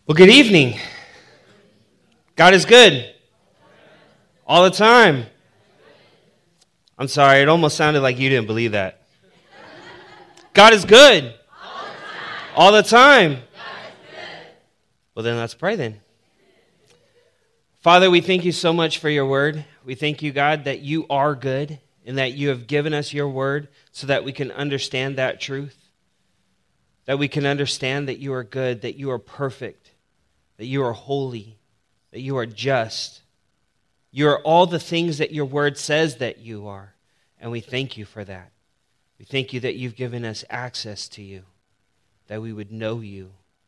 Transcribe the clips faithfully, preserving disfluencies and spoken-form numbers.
Well, good evening. God is good all the time. I'm sorry, it almost sounded like you didn't believe that. God is good all the time. Well, then let's pray then. Father, we thank you so much for your word. We thank you, God, that you are good and that you have given us your word so that we can understand that truth, that we can understand that you are good, that you are perfect, that you are holy, that you are just. You are all the things that your word says that you are, and we thank you for that. We thank you that you've given us access to you, that we would know you,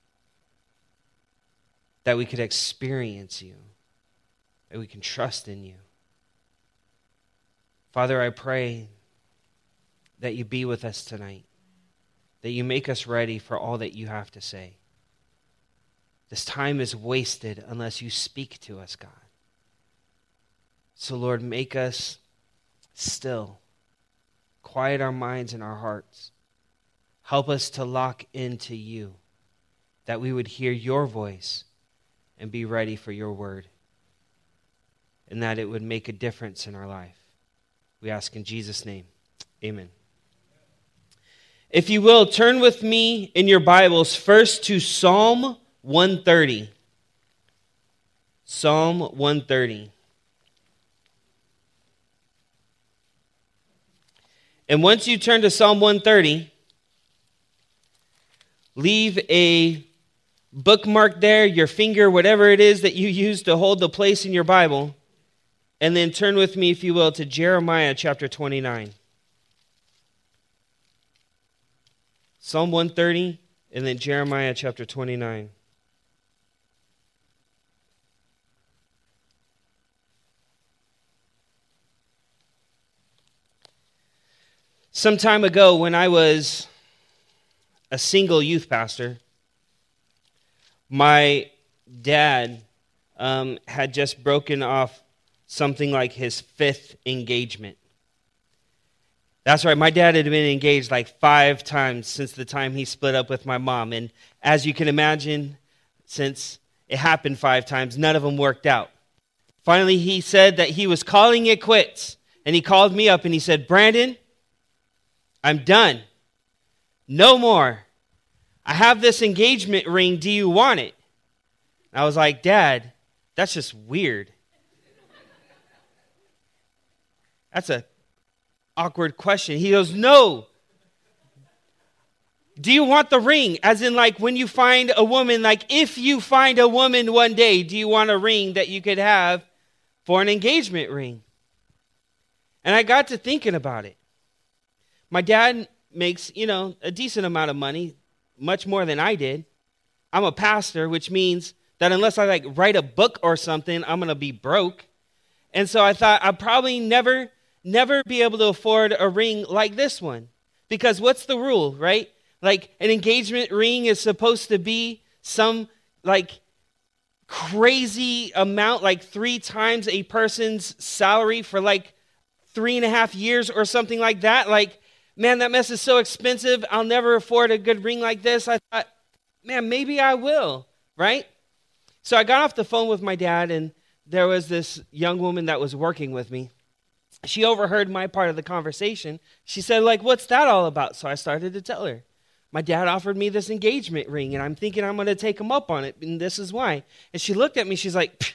that we could experience you, that we can trust in you. Father, I pray that you be with us tonight, that you make us ready for all that you have to say. This time is wasted unless you speak to us, God. So, Lord, make us still. Quiet our minds and our hearts. Help us to lock into you, that we would hear your voice and be ready for your word, and that it would make a difference in our life. We ask in Jesus' name, amen. If you will, turn with me in your Bibles first to Psalm one thirty. Psalm one thirty. And once you turn to Psalm one thirty, leave a bookmark there, your finger, whatever it is that you use to hold the place in your Bible, and then turn with me, if you will, to Jeremiah chapter twenty-nine. Psalm one thirty, and then Jeremiah chapter twenty-nine. Some time ago, when I was a single youth pastor, my dad um, had just broken off something like his fifth engagement. That's right, my dad had been engaged like five times since the time he split up with my mom. And as you can imagine, since it happened five times, none of them worked out. Finally, he said that he was calling it quits. And he called me up and he said, "Brandon, I'm done. No more. I have this engagement ring. Do you want it?" And I was like, "Dad, that's just weird. That's a awkward question." He goes, "No. Do you want the ring? As in, like, when you find a woman, like, if you find a woman one day, do you want a ring that you could have for an engagement ring?" And I got to thinking about it. My dad makes, you know, a decent amount of money, much more than I did. I'm a pastor, which means that unless I, like, write a book or something, I'm going to be broke. And so I thought I'd probably never, never be able to afford a ring like this one. Because what's the rule, right? Like, an engagement ring is supposed to be some, like, crazy amount, like three times a person's salary for, like, three and a half years or something like that. Like, man, that mess is so expensive. I'll never afford a good ring like this. I thought, man, maybe I will, right? So I got off the phone with my dad, and there was this young woman that was working with me. She overheard my part of the conversation. She said, like, "What's that all about?" So I started to tell her. My dad offered me this engagement ring, and I'm thinking I'm going to take him up on it, and this is why. And she looked at me. She's like,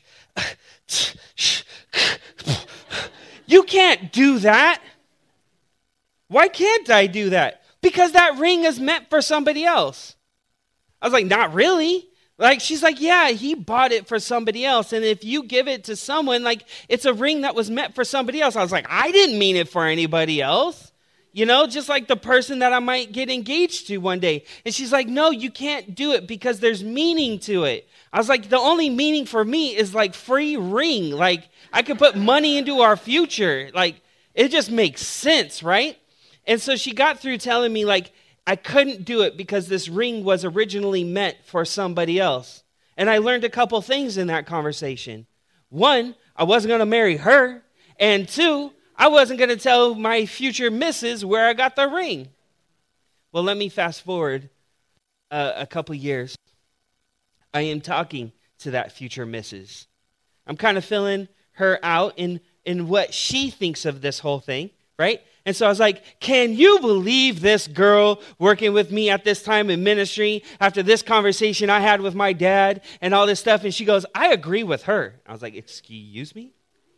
"You can't do that." "Why can't I do that?" "Because that ring is meant for somebody else." I was like, "Not really." Like, she's like, "Yeah, he bought it for somebody else. And if you give it to someone, like, it's a ring that was meant for somebody else." I was like, "I didn't mean it for anybody else." You know, just like the person that I might get engaged to one day. And she's like, "No, you can't do it because there's meaning to it." I was like, "The only meaning for me is like free ring. Like, I could put money into our future. Like, it just makes sense, right?" And so she got through telling me, like, I couldn't do it because this ring was originally meant for somebody else. And I learned a couple things in that conversation. One, I wasn't going to marry her. And two, I wasn't going to tell my future missus where I got the ring. Well, let me fast forward uh, a couple years. I am talking to that future missus. I'm kind of filling her out in, in what she thinks of this whole thing, right? And so I was like, can you believe this girl working with me at this time in ministry after this conversation I had with my dad and all this stuff? And she goes, I agree with her. I was like, excuse me?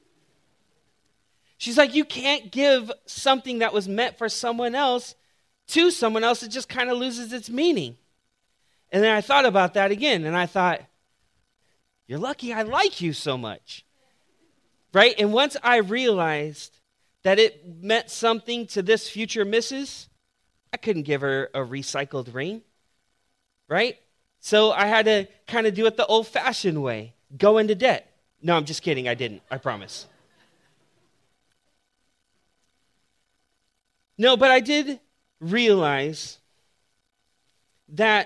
She's like, you can't give something that was meant for someone else to someone else. It just kind of loses its meaning. And then I thought about that again, and I thought, you're lucky I like you so much, right? And once I realized that it meant something to this future missus, I couldn't give her a recycled ring, right? So I had to kind of do it the old-fashioned way, go into debt. No, I'm just kidding. I didn't. I promise. No, but I did realize that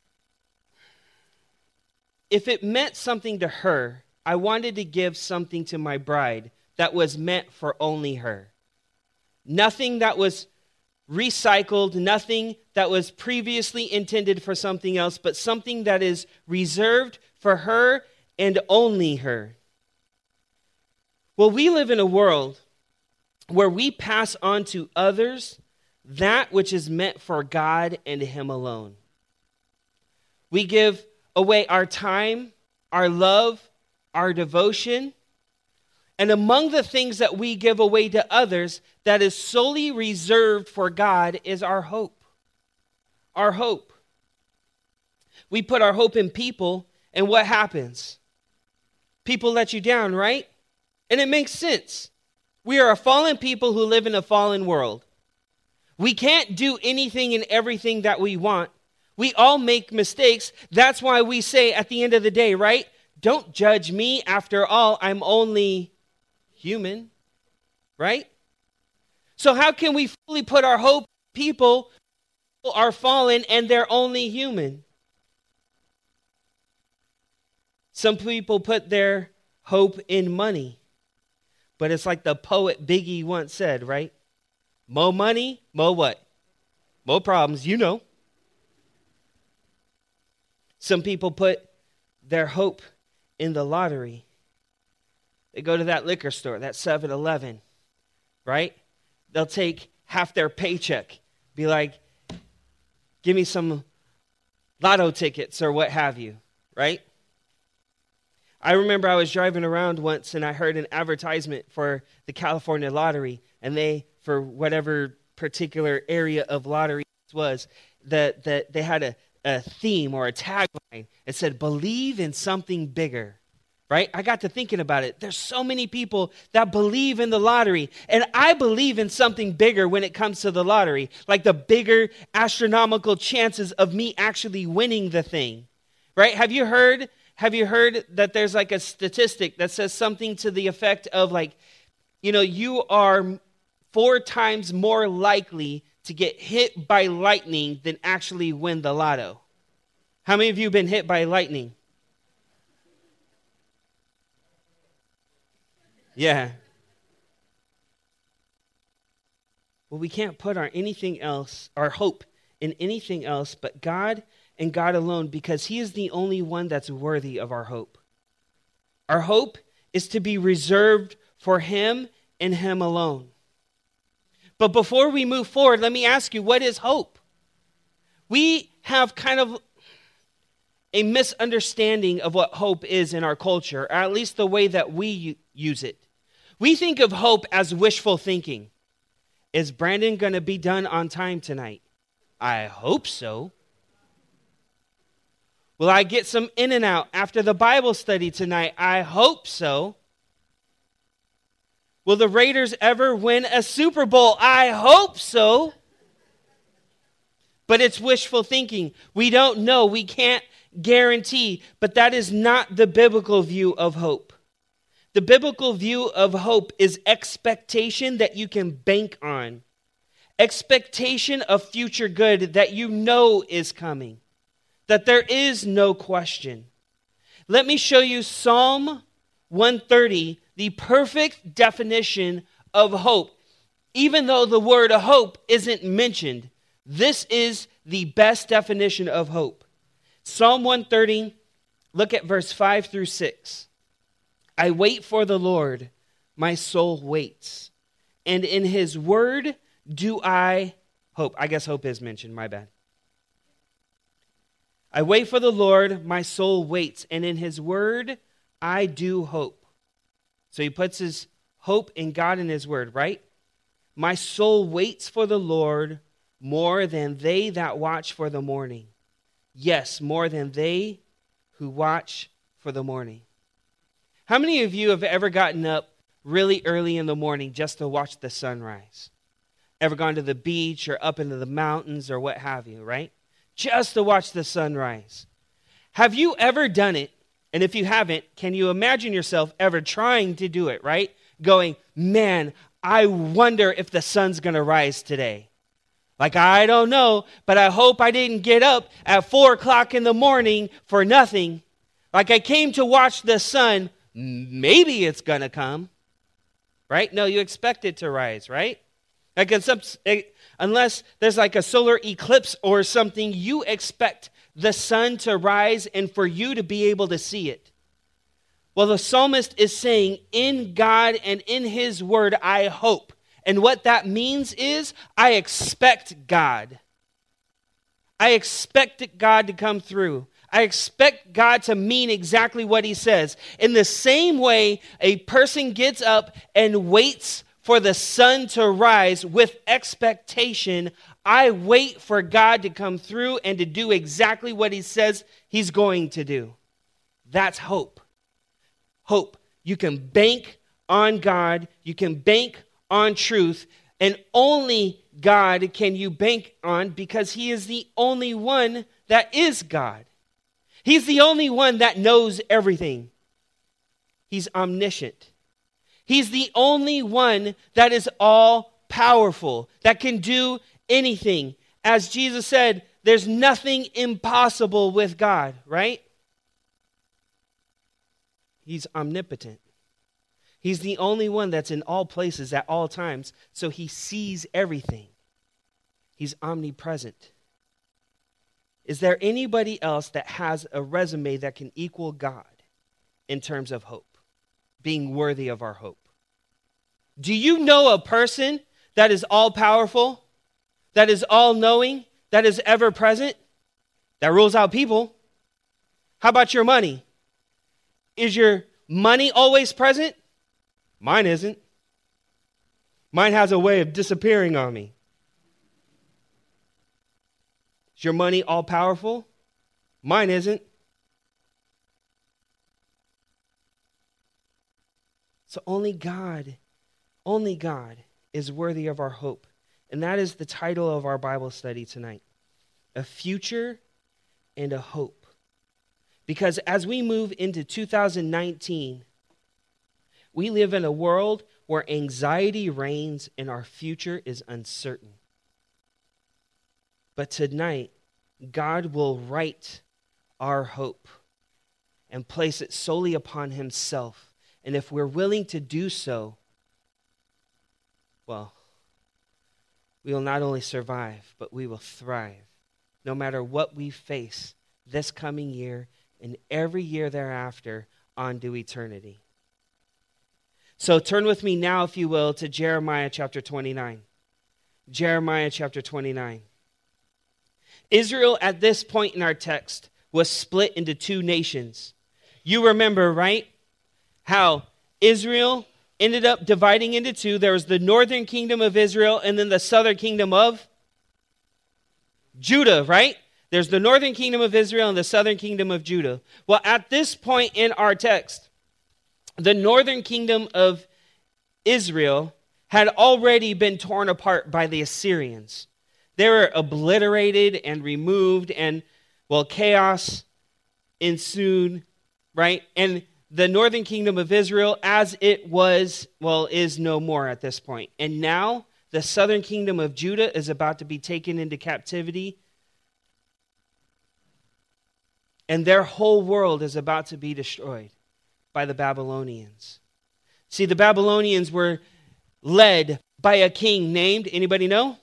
if it meant something to her, I wanted to give something to my bride that was meant for only her. Nothing that was recycled, nothing that was previously intended for something else, but something that is reserved for her and only her. Well, we live in a world where we pass on to others that which is meant for God and Him alone. We give away our time, our love, our devotion. And among the things that we give away to others that is solely reserved for God is our hope. Our hope. We put our hope in people, and what happens? People let you down, right? And it makes sense. We are a fallen people who live in a fallen world. We can't do anything and everything that we want. We all make mistakes. That's why we say at the end of the day, right? Don't judge me. After all, I'm only human, right? So how can we fully put our hope in people who are fallen and they're only human? Some people put their hope in money. But it's like the poet Biggie once said, right? Mo money, mo what? Mo problems, you know. Some people put their hope in the lottery. They go to that liquor store, that seven eleven, right? They'll take half their paycheck, be like, give me some lotto tickets or what have you, right? I remember I was driving around once and I heard an advertisement for the California lottery, and they, for whatever particular area of lottery it was, that that they had a, a theme or a tagline. It said, believe in something bigger, right? I got to thinking about it. There's so many people that believe in the lottery, and I believe in something bigger when it comes to the lottery, like the bigger astronomical chances of me actually winning the thing, right? Have you heard Have you heard that there's like a statistic that says something to the effect of like, you know, you are four times more likely to get hit by lightning than actually win the lotto? How many of you have been hit by lightning? Yeah. Well, we can't put our anything else, our hope in anything else but God and God alone, because He is the only one that's worthy of our hope. Our hope is to be reserved for Him and Him alone. But before we move forward, let me ask you, what is hope? We have kind of a misunderstanding of what hope is in our culture, or at least the way that we use it. We think of hope as wishful thinking. Is Brandon going to be done on time tonight? I hope so. Will I get some in and out after the Bible study tonight? I hope so. Will the Raiders ever win a Super Bowl? I hope so. But it's wishful thinking. We don't know. We can't guarantee. But that is not the biblical view of hope. The biblical view of hope is expectation that you can bank on. Expectation of future good that you know is coming. That there is no question. Let me show you Psalm one thirty, the perfect definition of hope. Even though the word hope isn't mentioned, this is the best definition of hope. Psalm one thirty, Look at verse five through six. I wait for the Lord, my soul waits, and in his word do I hope. I guess hope is mentioned, my bad. I wait for the Lord, my soul waits, and in his word I do hope. So he puts his hope in God and his word, right? My soul waits for the Lord more than they that watch for the morning. Yes, more than they who watch for the morning. How many of you have ever gotten up really early in the morning just to watch the sunrise? Ever gone to the beach or up into the mountains or what have you, right? Just to watch the sunrise. Have you ever done it? And if you haven't, can you imagine yourself ever trying to do it, right? Going, man, I wonder if the sun's going to rise today. Like, I don't know, but I hope I didn't get up at four o'clock in the morning for nothing. Like, I came to watch the sun. Maybe it's going to come, right? No, you expect it to rise, right? Like, in some, unless there's like a solar eclipse or something, you expect the sun to rise and for you to be able to see it. Well, the psalmist is saying, in God and in his word, I hope. And what that means is, I expect God. I expect God to come through. I expect God to mean exactly what he says. In the same way, a person gets up and waits for the sun to rise with expectation, I wait for God to come through and to do exactly what he says he's going to do. That's hope. Hope. You can bank on God. You can bank on truth. And only God can you bank on because he is the only one that is God. He's the only one that knows everything. He's omniscient. He's the only one that is all powerful, that can do anything. As Jesus said, there's nothing impossible with God, right? He's omnipotent. He's the only one that's in all places at all times, so he sees everything. He's omnipresent. Is there anybody else that has a resume that can equal God in terms of hope, being worthy of our hope? Do you know a person that is all-powerful, that is all-knowing, that is ever-present, that rules out people? How about your money? Is your money always present? Mine isn't. Mine has a way of disappearing on me. Is your money all-powerful? Mine isn't. So only God, only God is worthy of our hope. And that is the title of our Bible study tonight. A future and a hope. Because as we move into two thousand nineteen, we live in a world where anxiety reigns and our future is uncertain. But tonight, God will write our hope and place it solely upon himself. And if we're willing to do so, well, we will not only survive, but we will thrive, no matter what we face this coming year and every year thereafter on to eternity. So turn with me now, if you will, to Jeremiah chapter twenty-nine. Jeremiah chapter twenty-nine. Israel at this point in our text was split into two nations. You remember, right? How Israel ended up dividing into two. There was the northern kingdom of Israel and then the southern kingdom of Judah, right? There's the northern kingdom of Israel and the southern kingdom of Judah. Well, at this point in our text, the northern kingdom of Israel had already been torn apart by the Assyrians. They were obliterated and removed, and, well, chaos ensued, right? And the northern kingdom of Israel, as it was, well, is no more at this point. And now the southern kingdom of Judah is about to be taken into captivity, and their whole world is about to be destroyed by the Babylonians. See, the Babylonians were led by a king named, anybody know?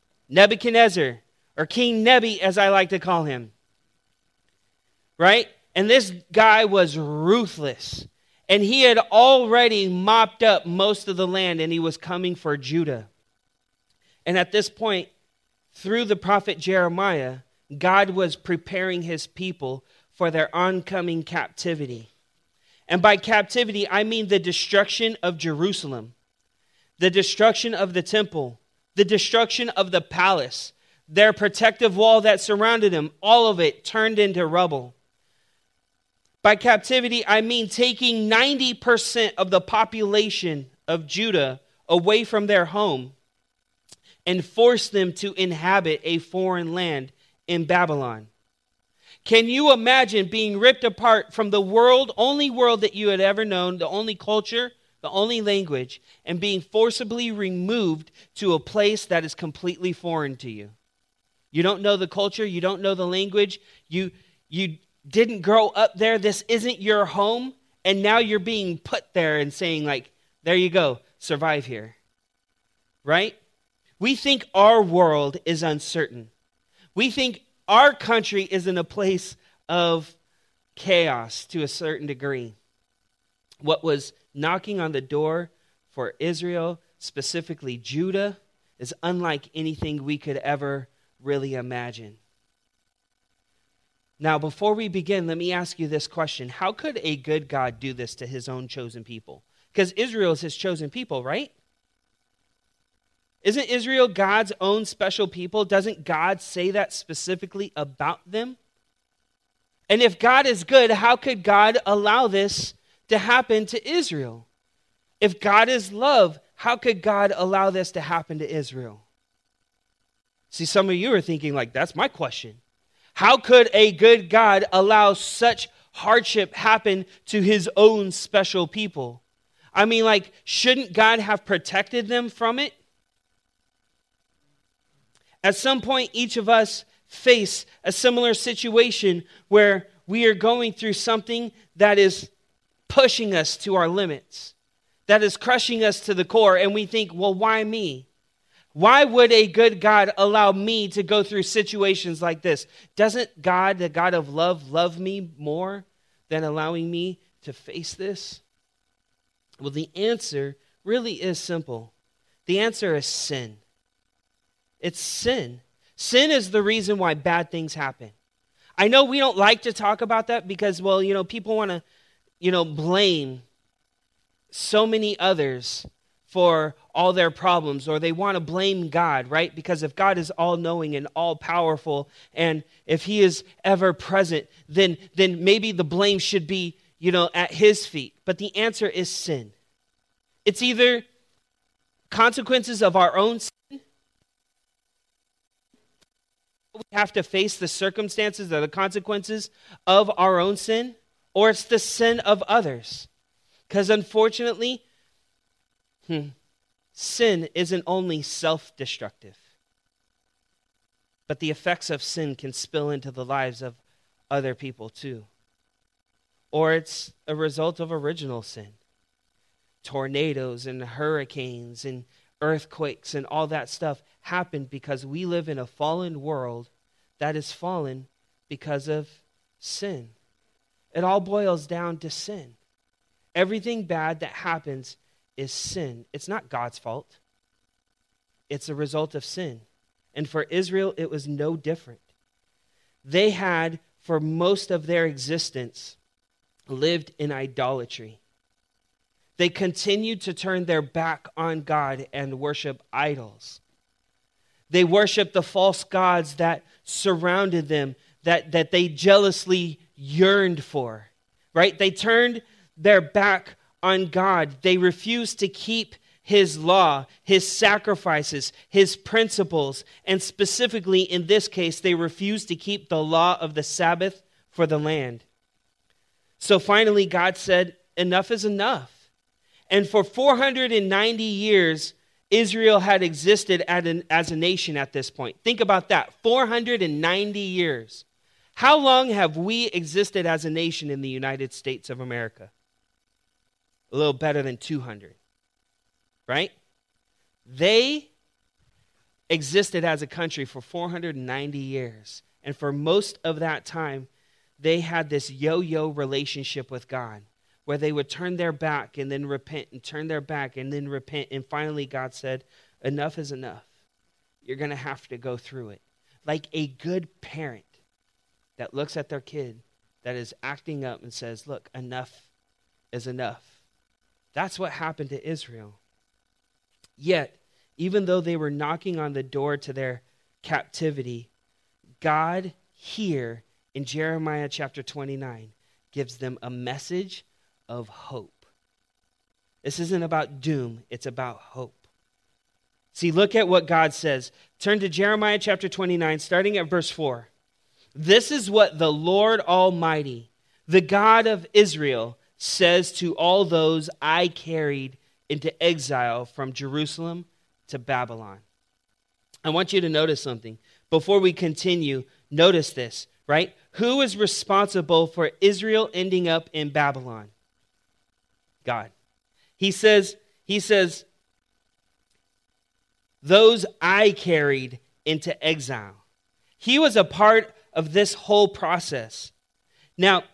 Nebuchadnezzar, or King Nebi, as I like to call him. Right? And this guy was ruthless. And he had already mopped up most of the land, and he was coming for Judah. And at this point, through the prophet Jeremiah, God was preparing his people for their oncoming captivity. And by captivity, I mean the destruction of Jerusalem, the destruction of the temple, the destruction of the palace, their protective wall that surrounded them, all of it turned into rubble. By captivity, I mean taking ninety percent of the population of Judah away from their home and force them to inhabit a foreign land in Babylon. Can you imagine being ripped apart from the world, only world that you had ever known, the only culture, the only language, and being forcibly removed to a place that is completely foreign to you? You don't know the culture, you don't know the language, you you didn't grow up there, this isn't your home, and now you're being put there and saying like, there you go, survive here, right? We think our world is uncertain. We think our country is in a place of chaos to a certain degree. What was knocking on the door for Israel, specifically Judah, is unlike anything we could ever really imagine. Now, before we begin, let me ask you this question. How could a good God do this to his own chosen people? Because Israel is his chosen people, right? Isn't Israel God's own special people? Doesn't God say that specifically about them? And if God is good, how could God allow this to happen to Israel? If God is love, how could God allow this to happen to Israel? See, some of you are thinking like, that's my question. How could a good God allow such hardship happen to his own special people? I mean, like, shouldn't God have protected them from it? At some point, each of us face a similar situation where we are going through something that is pushing us to our limits, that is crushing us to the core, and we think, well, why me? Why would a good God allow me to go through situations like this? Doesn't God, the God of love, love me more than allowing me to face this? Well, the answer really is simple. The answer is sin. It's sin. Sin is the reason why bad things happen. I know we don't like to talk about that because, well, you know, people want to, you know, blame so many others for all their problems, or they want to blame God, right? Because if God is all-knowing and all-powerful, and if he is ever-present, then, then maybe the blame should be, you know, at his feet. But the answer is sin. It's either consequences of our own sin. We have to face the circumstances or the consequences of our own sin, or it's the sin of others. Because unfortunately, Hmm. sin isn't only self-destructive, but the effects of sin can spill into the lives of other people too. Or it's a result of original sin. Tornadoes and hurricanes and earthquakes and all that stuff happened because we live in a fallen world that is fallen because of sin. It all boils down to sin. Everything bad that happens is sin. It's not God's fault. It's a result of sin. And for Israel, it was no different. They had, for most of their existence, lived in idolatry. They continued to turn their back on God and worship idols. They worshiped the false gods that surrounded them, that, that they jealously yearned for, right? They turned their back on God. They refused to keep his law, his sacrifices, his principles, and specifically in this case, they refused to keep the law of the Sabbath for the land. So finally, God said, enough is enough. And for four hundred ninety years, Israel had existed as a nation at this point. Think about that, four hundred ninety years. How long have we existed as a nation in the United States of America? A little better than two hundred, right? They existed as a country for four hundred ninety years. And for most of that time, they had this yo-yo relationship with God, where they would turn their back and then repent and turn their back and then repent. And finally God said, enough is enough. You're going to have to go through it. Like a good parent that looks at their kid that is acting up and says, look, enough is enough. That's what happened to Israel. Yet, even though they were knocking on the door to their captivity, God here in Jeremiah chapter twenty-nine gives them a message of hope. This isn't about doom, it's about hope. See, look at what God says. Turn to Jeremiah chapter twenty-nine, starting at verse four. This is what the Lord Almighty, the God of Israel, says to all those I carried into exile from Jerusalem to Babylon. I want you to notice something. Before we continue, notice this, right? Who is responsible for Israel ending up in Babylon? God. He says, he says, those I carried into exile. He was a part of this whole process. Now,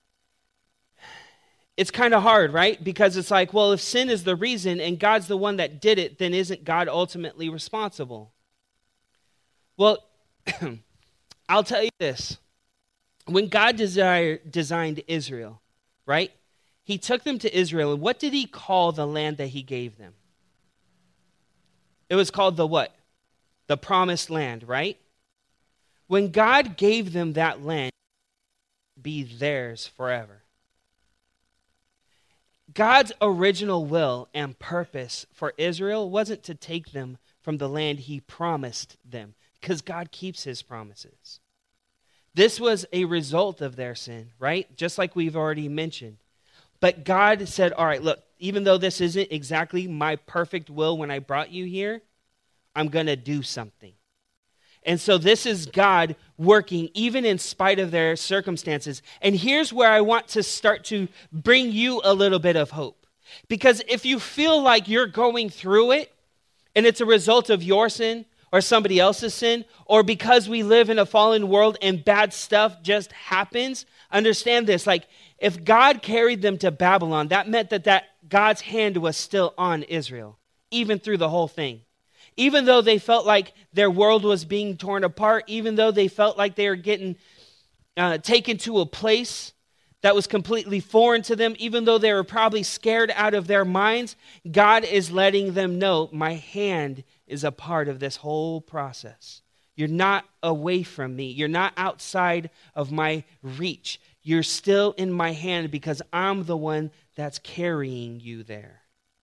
it's kind of hard, right? Because it's like, well, if sin is the reason and God's the one that did it, then isn't God ultimately responsible? Well, I'll tell you this. When God desire, designed Israel, right? He took them to Israel, and what did he call the land that he gave them? It was called the what? The promised land, right? When God gave them that land, be theirs forever. God's original will and purpose for Israel wasn't to take them from the land he promised them, because God keeps his promises. This was a result of their sin, right? Just like we've already mentioned. But God said, all right, look, even though this isn't exactly my perfect will when I brought you here, I'm going to do something. And so this is God working even in spite of their circumstances. And here's where I want to start to bring you a little bit of hope. Because if you feel like you're going through it and it's a result of your sin or somebody else's sin, or because we live in a fallen world and bad stuff just happens, understand this. Like, if God carried them to Babylon, that meant that, that God's hand was still on Israel, even through the whole thing. Even though they felt like their world was being torn apart, even though they felt like they were getting uh, taken to a place that was completely foreign to them, even though they were probably scared out of their minds, God is letting them know, my hand is a part of this whole process. You're not away from me. You're not outside of my reach. You're still in my hand because I'm the one that's carrying you there.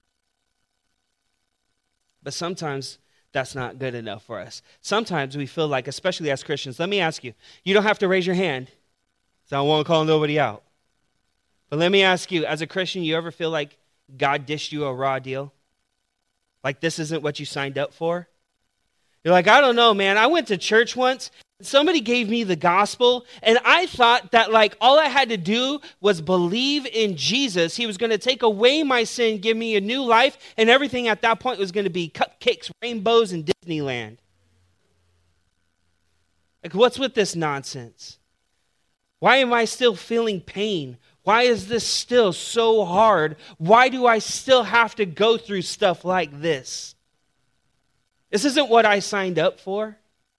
But sometimes that's not good enough for us. Sometimes we feel like, especially as Christians, let me ask you, you don't have to raise your hand, so I won't call nobody out. But let me ask you, as a Christian, you ever feel like God dished you a raw deal? Like this isn't what you signed up for? You're like, I don't know, man. I went to church once. Somebody gave me the gospel, and I thought that like all I had to do was believe in Jesus. He was going to take away my sin, give me a new life, and everything at that point was going to be cupcakes, rainbows, and Disneyland. Like, what's with this nonsense? Why am I still feeling pain? Why is this still so hard? Why do I still have to go through stuff like this? This isn't what I signed up for.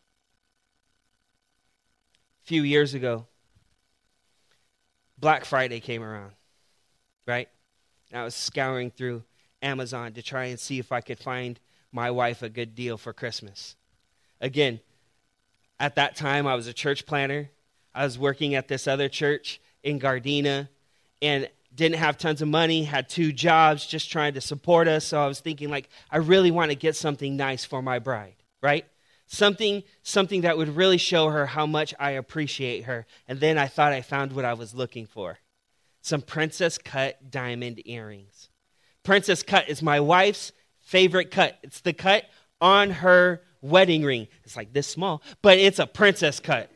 A few years ago, Black Friday came around, right? And I was scouring through Amazon to try and see if I could find my wife a good deal for Christmas. Again, at that time, I was a church planner. I was working at this other church in Gardena and didn't have tons of money, had two jobs, just trying to support us. So I was thinking, like, I really want to get something nice for my bride, right? Something, something that would really show her how much I appreciate her. And then I thought I found what I was looking for. Some princess cut diamond earrings. Princess cut is my wife's favorite cut. It's the cut on her wedding ring. It's like this small, but it's a princess cut.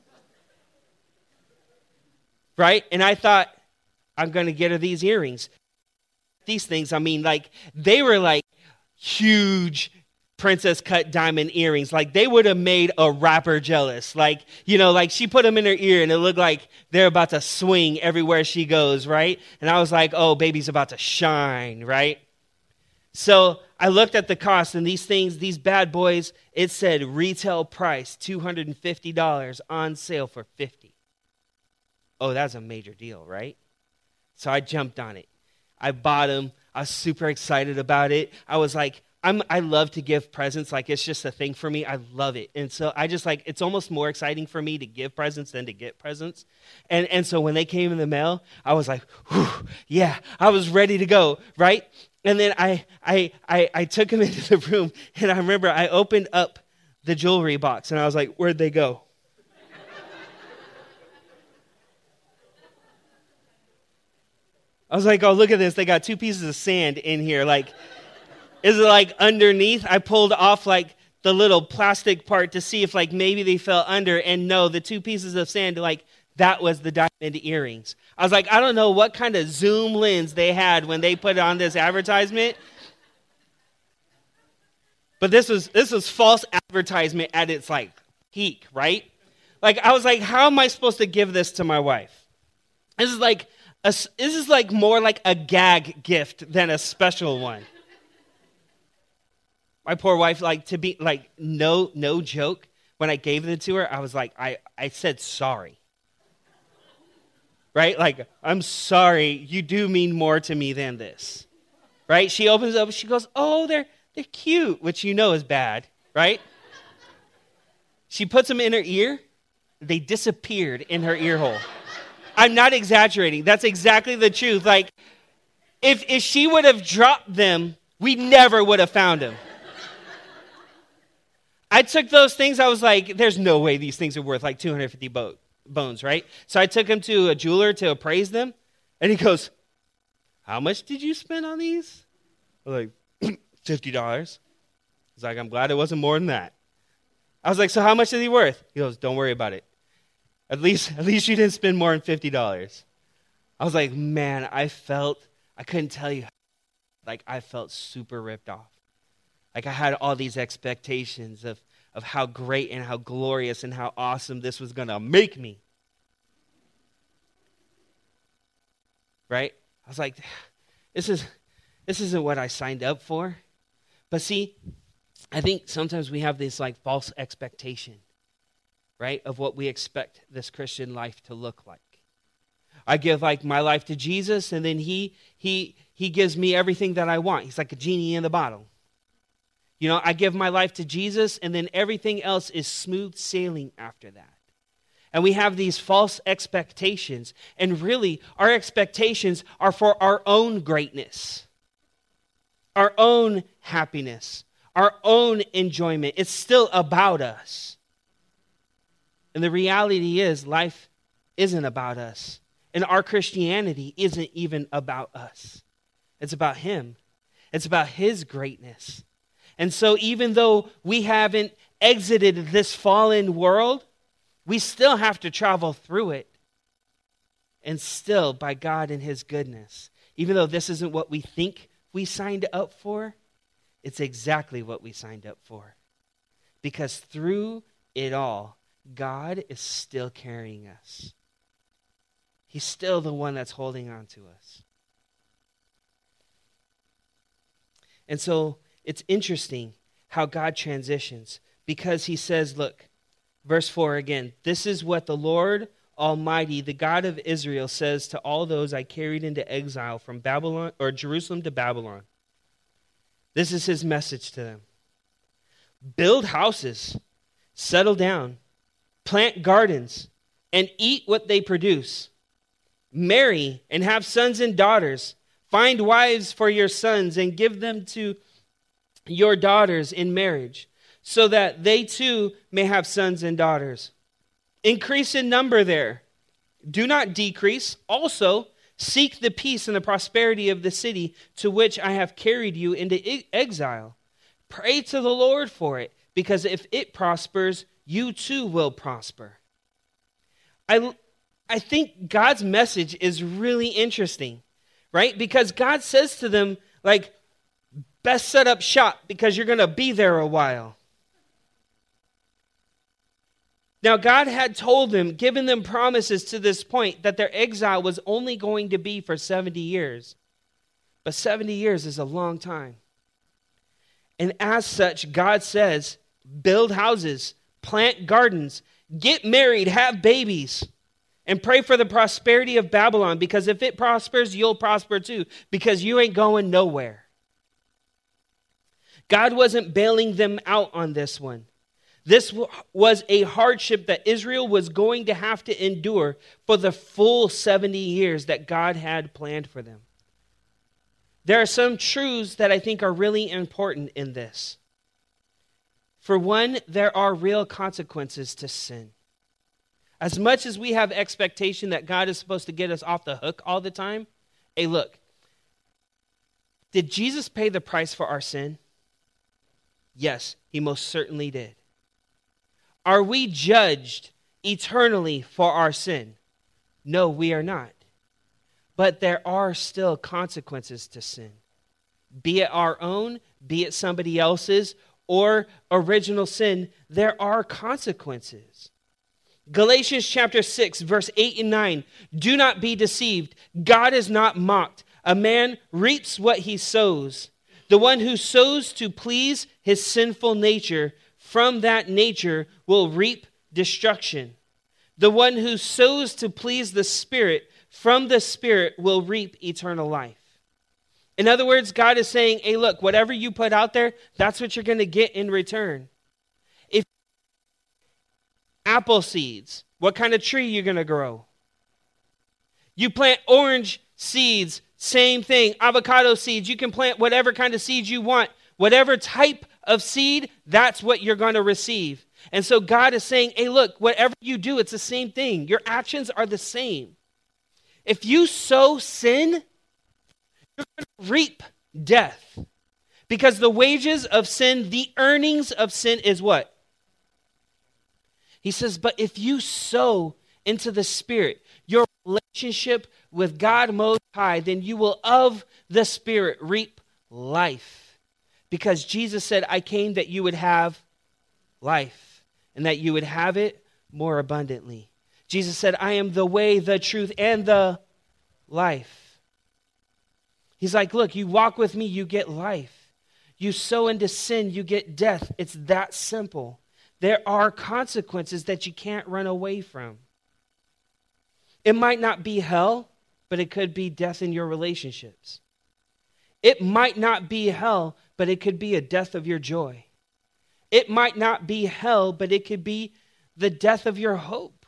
Right? And I thought, I'm going to get her these earrings. These things, I mean, like, they were like huge princess cut diamond earrings. Like, they would have made a rapper jealous. Like, you know, like she put them in her ear and it looked like they're about to swing everywhere she goes, right? And I was like, oh, baby's about to shine, right? So I looked at the cost, and these things, these bad boys, it said retail price two hundred fifty dollars, on sale for fifty dollars. Oh, that's a major deal, right? So I jumped on it. I bought them. I was super excited about it. I was like, I'm, I love to give presents. Like, it's just a thing for me. I love it. And so I just like, it's almost more exciting for me to give presents than to get presents. And, and so when they came in the mail, I was like, whew, yeah, I was ready to go, right? And then I, I, I, I took them into the room, and I remember I opened up the jewelry box, and I was like, where'd they go? I was like, oh, look at this. They got two pieces of sand in here. Like, is it like underneath? I pulled off like the little plastic part to see if like maybe they fell under. And no, the two pieces of sand, like that was the diamond earrings. I was like, I don't know what kind of zoom lens they had when they put on this advertisement. But this was this was false advertisement at its like peak, right? Like, I was like, how am I supposed to give this to my wife? This is like a, this is like more like a gag gift than a special one. My poor wife, like, to be like, no, no joke. When I gave it to her, I was like, I, I said sorry. Right? Like, I'm sorry. You do mean more to me than this. Right? She opens up. She goes, oh, they're they're cute, which you know is bad. Right? She puts them in her ear. They disappeared in her ear hole. I'm not exaggerating. That's exactly the truth. Like, if if she would have dropped them, we never would have found them. I took those things. I was like, there's no way these things are worth like two hundred fifty bo- bones, right? So I took him to a jeweler to appraise them. And he goes, how much did you spend on these? I was like, fifty dollars. He's like, I'm glad it wasn't more than that. I was like, so how much is he worth? He goes, don't worry about it. At least, at least you didn't spend more than fifty dollars. I was like, man, I felt, I couldn't tell you, like I felt super ripped off. Like, I had all these expectations of, of how great and how glorious and how awesome this was going to make me. Right? I was like, this is this isn't what I signed up for. But see, I think sometimes we have this like false expectation, right, of what we expect this Christian life to look like. I give like my life to Jesus, and then he he he gives me everything that I want. He's like a genie in the bottle. You know, I give my life to Jesus, and then everything else is smooth sailing after that. And we have these false expectations, and really, our expectations are for our own greatness, our own happiness, our own enjoyment. It's still about us. And the reality is, life isn't about us. And our Christianity isn't even about us. It's about Him. It's about His greatness. And so even though we haven't exited this fallen world, we still have to travel through it. And still, by God and His goodness, even though this isn't what we think we signed up for, it's exactly what we signed up for. Because through it all, God is still carrying us. He's still the one that's holding on to us. And so it's interesting how God transitions, because He says, look, verse four again, this is what the Lord Almighty, the God of Israel, says to all those I carried into exile from Babylon or Jerusalem to Babylon. This is His message to them. Build houses, settle down, plant gardens, and eat what they produce. Marry and have sons and daughters. Find wives for your sons and give them to your daughters in marriage, so that they too may have sons and daughters. Increase in number there. Do not decrease. Also, seek the peace and the prosperity of the city to which I have carried you into exile. Pray to the Lord for it, because if it prospers, you too will prosper. I, I think God's message is really interesting, right? Because God says to them, like, best set up shop because you're going to be there a while. Now, God had told them, given them promises to this point, that their exile was only going to be for seventy years. But seventy years is a long time. And as such, God says, build houses, plant gardens, get married, have babies, and pray for the prosperity of Babylon, because if it prospers, you'll prosper too, because you ain't going nowhere. God wasn't bailing them out on this one. This was a hardship that Israel was going to have to endure for the full seventy years that God had planned for them. There are some truths that I think are really important in this. For one, there are real consequences to sin. As much as we have expectation that God is supposed to get us off the hook all the time, hey, look, did Jesus pay the price for our sin? Yes, he most certainly did. Are we judged eternally for our sin? No, we are not. But there are still consequences to sin. Be it our own, be it somebody else's, or original sin, there are consequences. Galatians chapter six, verse eight and nine. Do not be deceived. God is not mocked. A man reaps what he sows. The one who sows to please his sinful nature, from that nature will reap destruction. The one who sows to please the Spirit, from the Spirit will reap eternal life. In other words, God is saying, hey, look, whatever you put out there, that's what you're going to get in return. If apple seeds, what kind of tree you're going to grow? You plant orange seeds, same thing. Avocado seeds, you can plant whatever kind of seeds you want. Whatever type of seed, that's what you're going to receive. And so God is saying, hey, look, whatever you do, it's the same thing. Your actions are the same. If you sow sin, you're going to reap death. Because the wages of sin, the earnings of sin is what? He says, but if you sow into the Spirit, your relationship with God Most High, then you will of the Spirit reap life. Because Jesus said, I came that you would have life, and that you would have it more abundantly. Jesus said, I am the way, the truth, and the life. He's like, look, you walk with me, you get life. You sow into sin, you get death. It's that simple. There are consequences that you can't run away from. It might not be hell, but it could be death in your relationships. It might not be hell, but it could be a death of your joy. It might not be hell, but it could be the death of your hope.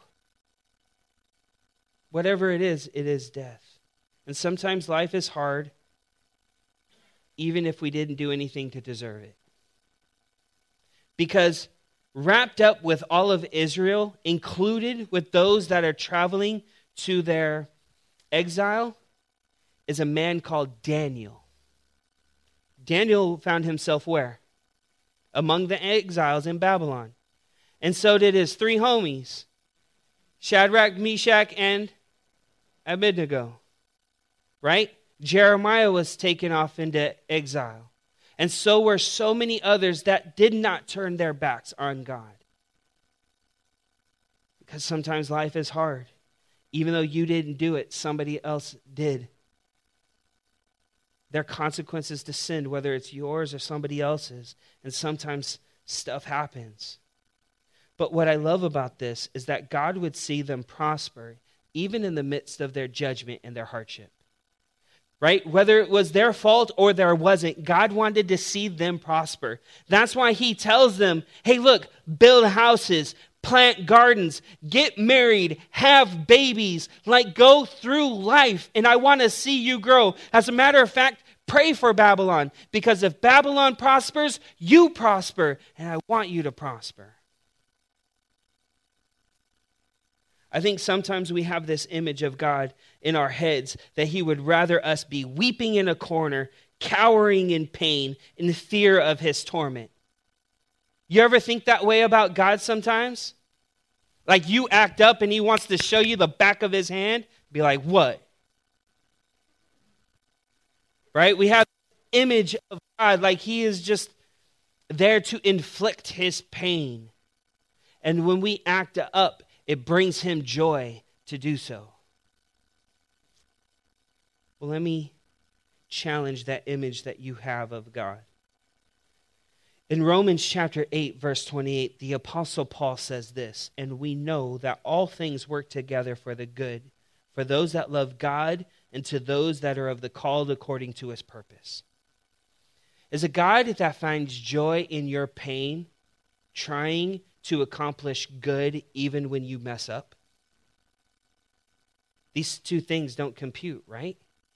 Whatever it is, it is death. And sometimes life is hard, even if we didn't do anything to deserve it. Because wrapped up with all of Israel, included with those that are traveling to their exile, is a man called Daniel. Daniel found himself where? Among the exiles in Babylon. And so did his three homies, Shadrach, Meshach, and Abednego. Right? Jeremiah was taken off into exile. And so were so many others that did not turn their backs on God. Because sometimes life is hard. Even though you didn't do it, somebody else did. There are consequences to sin, whether it's yours or somebody else's. And sometimes stuff happens. But what I love about this is that God would see them prosper, even in the midst of their judgment and their hardship. Right? Whether it was their fault or there wasn't, God wanted to see them prosper. That's why he tells them, hey, look, build houses, plant gardens, get married, have babies, like go through life. And I want to see you grow. As a matter of fact, pray for Babylon, because if Babylon prospers, you prosper. And I want you to prosper. I think sometimes we have this image of God in our heads that he would rather us be weeping in a corner, cowering in pain, in fear of his torment. You ever think that way about God sometimes? Like you act up and he wants to show you the back of his hand? Be like, what? Right? We have image of God, like he is just there to inflict his pain. And when we act up, it brings him joy to do so. Well, let me challenge that image that you have of God. In Romans chapter eight, verse twenty-eight, the Apostle Paul says this, and we know that all things work together for the good, for those that love God and to those that are of the called according to his purpose. Is a God that finds joy in your pain, trying to accomplish good even when you mess up? These two things don't compute, right?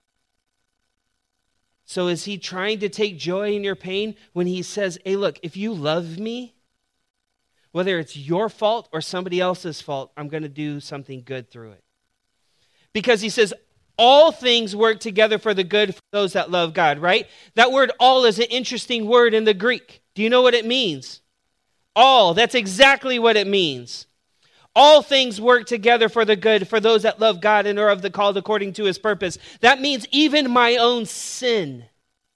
So is he trying to take joy in your pain when he says, hey, look, if you love me, whether it's your fault or somebody else's fault, I'm going to do something good through it. Because he says, all things work together for the good for those that love God, right? That word all is an interesting word in the Greek. Do you know what it means? All, that's exactly what it means. All things work together for the good for those that love God and are of the called according to his purpose. That means even my own sin.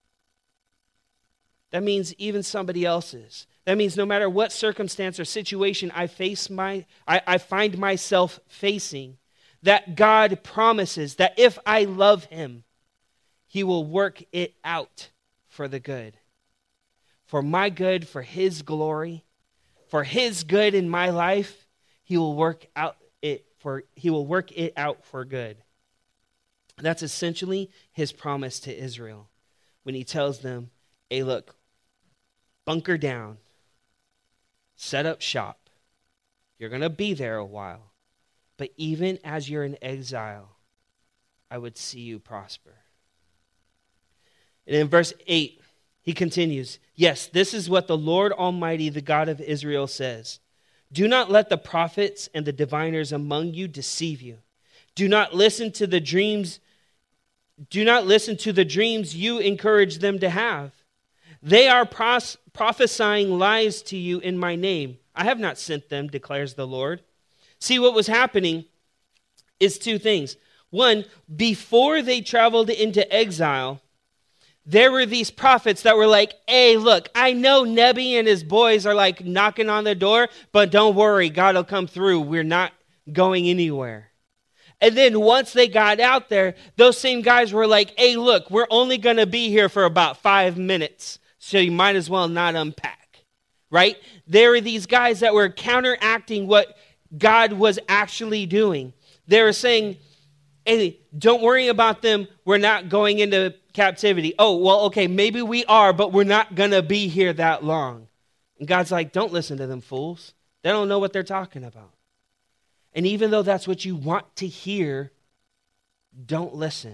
That means even somebody else's. That means no matter what circumstance or situation I face my, I, I find myself facing, that God promises that if I love him, he will work it out for the good. For my good, for his glory, for his good in my life, he will work out it for he will work it out for good. That's essentially his promise to Israel when he tells them, hey, look, bunker down, set up shop. You're going to be there a while. But even as you're in exile, I would see you prosper. And in verse eight, he continues, yes, this is what the Lord Almighty, the God of Israel, says. Do not let the prophets and the diviners among you deceive you. Do not listen to the dreams. Do not listen to the dreams you encourage them to have. They are pros- prophesying lies to you in my name. I have not sent them, declares the Lord. See, what was happening is two things. One, before they traveled into exile, there were these prophets that were like, hey, look, I know Nebi and his boys are like knocking on the door, but don't worry, God will come through. We're not going anywhere. And then once they got out there, those same guys were like, hey, look, we're only going to be here for about five minutes, so you might as well not unpack, right? There were these guys that were counteracting what God was actually doing. They were saying, hey, don't worry about them. We're not going into captivity. Oh, well, okay, maybe we are, but we're not going to be here that long. And God's like, don't listen to them fools. They don't know what they're talking about. And even though that's what you want to hear, don't listen.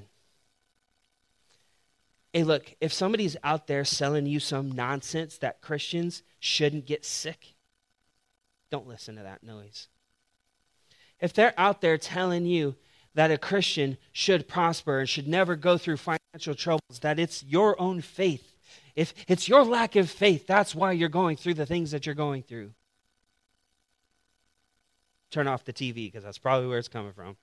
Hey, look, if somebody's out there selling you some nonsense that Christians shouldn't get sick, don't listen to that noise. If they're out there telling you that a Christian should prosper and should never go through financial troubles, that it's your own faith. If it's your lack of faith, that's why you're going through the things that you're going through. Turn off the T V because that's probably where it's coming from.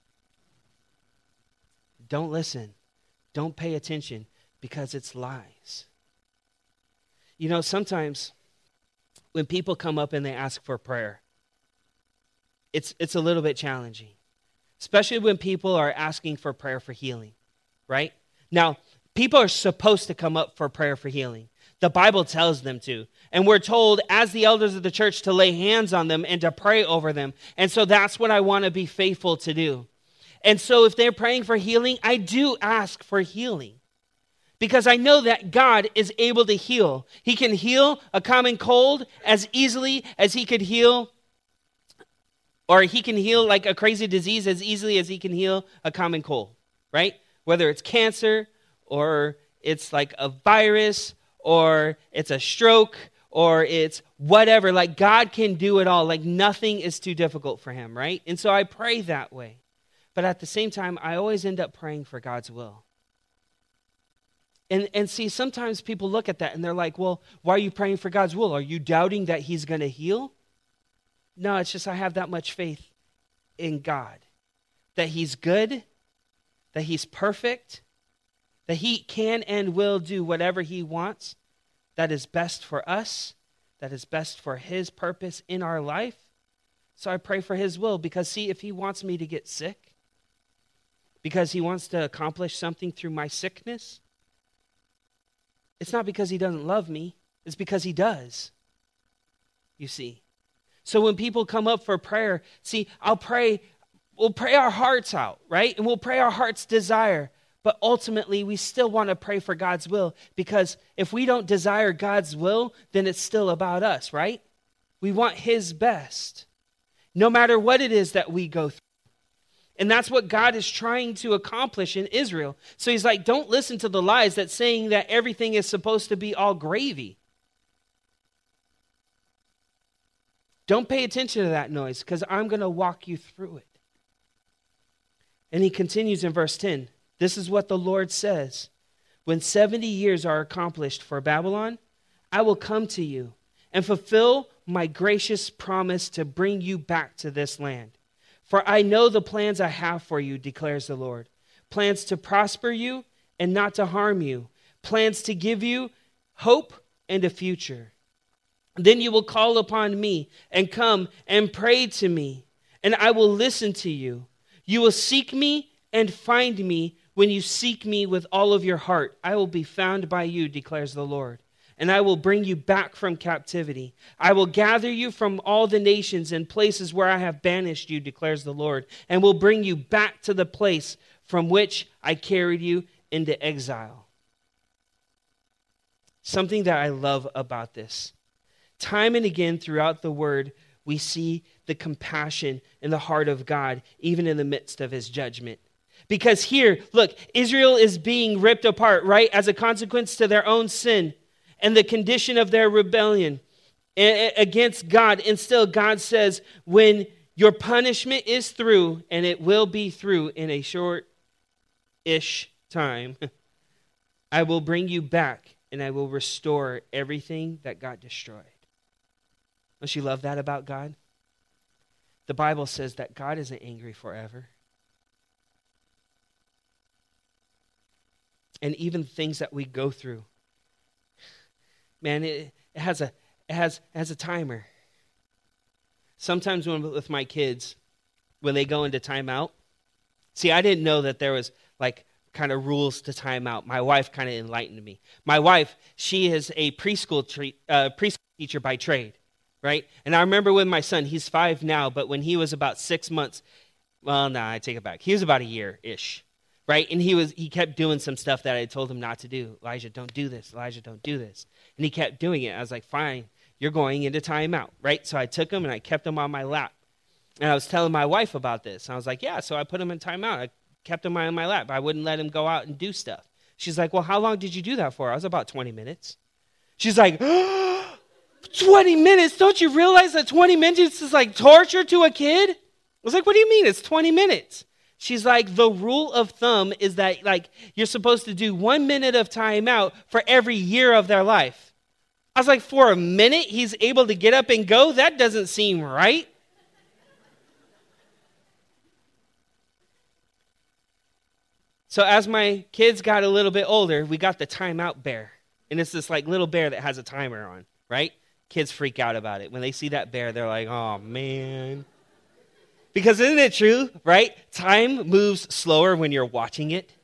Don't listen. Don't pay attention because it's lies. You know, sometimes when people come up and they ask for prayer, it's it's a little bit challenging. Especially when people are asking for prayer for healing, right? Now, people are supposed to come up for prayer for healing. The Bible tells them to. And we're told as the elders of the church to lay hands on them and to pray over them. And so that's what I want to be faithful to do. And so if they're praying for healing, I do ask for healing. Because I know that God is able to heal. He can heal a common cold as easily as he could heal Or he can heal like a crazy disease as easily as he can heal a common cold, right? Whether it's cancer or it's like a virus or it's a stroke or it's whatever. Like God can do it all. Like nothing is too difficult for him, right? And so I pray that way. But at the same time, I always end up praying for God's will. And and see, sometimes people look at that and they're like, well, why are you praying for God's will? Are you doubting that he's going to heal? No, it's just I have that much faith in God. That he's good, that he's perfect, that he can and will do whatever he wants that is best for us, that is best for his purpose in our life. So I pray for his will, because see, if he wants me to get sick, because he wants to accomplish something through my sickness, it's not because he doesn't love me, it's because he does. You see. So when people come up for prayer, see, I'll pray, we'll pray our hearts out, right? And we'll pray our heart's desire. But ultimately, we still want to pray for God's will, because if we don't desire God's will, then it's still about us, right? We want his best, no matter what it is that we go through. And that's what God is trying to accomplish in Israel. So he's like, don't listen to the lies that's saying that everything is supposed to be all gravy. Don't pay attention to that noise, because I'm going to walk you through it. And he continues in verse ten. This is what the Lord says. When seventy years are accomplished for Babylon, I will come to you and fulfill my gracious promise to bring you back to this land. For I know the plans I have for you, declares the Lord. Plans to prosper you and not to harm you. Plans to give you hope and a future. Then you will call upon me and come and pray to me, and I will listen to you. You will seek me and find me when you seek me with all of your heart. I will be found by you, declares the Lord, and I will bring you back from captivity. I will gather you from all the nations and places where I have banished you, declares the Lord, and will bring you back to the place from which I carried you into exile. Something that I love about this, time and again throughout the word, we see the compassion in the heart of God, even in the midst of his judgment. Because here, look, Israel is being ripped apart, right, as a consequence to their own sin and the condition of their rebellion against God. And still, God says, when your punishment is through, and it will be through in a short-ish time, I will bring you back and I will restore everything that got destroyed. Don't you love that about God? The Bible says that God isn't angry forever. And even things that we go through, man, it, it has a it has it has a timer. Sometimes when with my kids, when they go into timeout, see, I didn't know that there was like kind of rules to timeout. My wife kind of enlightened me. My wife, she is a preschool tre- uh, preschool teacher by trade, right? And I remember when my son, he's five now, but when he was about six months, well, no, I take it back. He was about a year-ish. Right? And he was he kept doing some stuff that I told him not to do. Elijah, don't do this. Elijah, don't do this. And he kept doing it. I was like, fine, you're going into timeout. Right? So I took him and I kept him on my lap. And I was telling my wife about this. And I was like, yeah, so I put him in timeout. I kept him on my lap. I wouldn't let him go out and do stuff. She's like, well, how long did you do that for? I was about twenty minutes. She's like, twenty minutes? Don't you realize that twenty minutes is like torture to a kid? I was like, what do you mean? It's twenty minutes. She's like, the rule of thumb is that like you're supposed to do one minute of timeout for every year of their life. I was like, for a minute, he's able to get up and go? That doesn't seem right. So as my kids got a little bit older, we got the timeout bear. And it's this like little bear that has a timer on, right? Kids freak out about it. When they see that bear, they're like, oh, man. Because isn't it true, right? Time moves slower when you're watching it.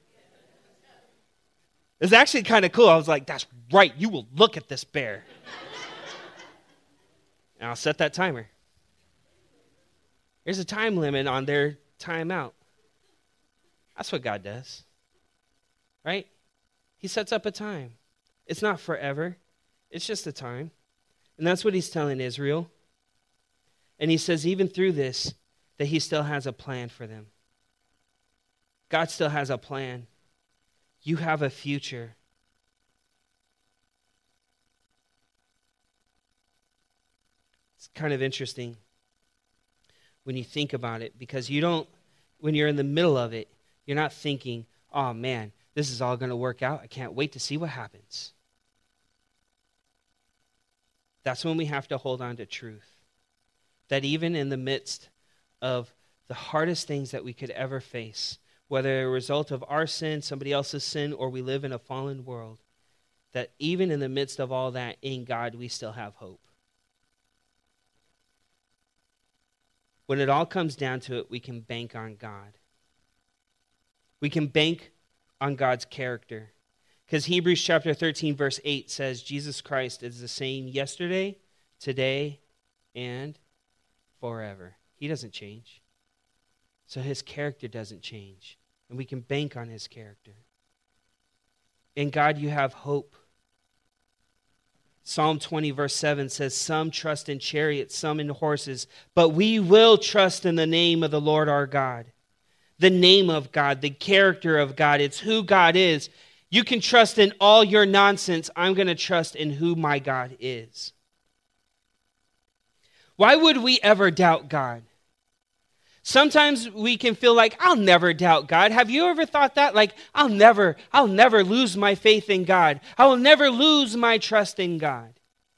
It's actually kind of cool. I was like, that's right. You will look at this bear. And I'll set that timer. There's a time limit on their timeout. That's what God does, right? He sets up a time. It's not forever. It's just a time. And that's what he's telling Israel. And he says, even through this, that he still has a plan for them. God still has a plan. You have a future. It's kind of interesting when you think about it, because you don't, when you're in the middle of it, you're not thinking, oh man, this is all going to work out. I can't wait to see what happens. That's when we have to hold on to truth. That even in the midst of the hardest things that we could ever face, whether a result of our sin, somebody else's sin, or we live in a fallen world, that even in the midst of all that, in God, we still have hope. When it all comes down to it, we can bank on God. We can bank on God's character. Because Hebrews chapter thirteen, verse eight says, Jesus Christ is the same yesterday, today, and forever. He doesn't change. So his character doesn't change. And we can bank on his character. In God you have hope. Psalm twenty, verse seven says, some trust in chariots, some in horses, but we will trust in the name of the Lord our God. The name of God, the character of God, it's who God is. You can trust in all your nonsense. I'm going to trust in who my God is. Why would we ever doubt God? Sometimes we can feel like, I'll never doubt God. Have you ever thought that? Like, I'll never, I'll never lose my faith in God. I will never lose my trust in God.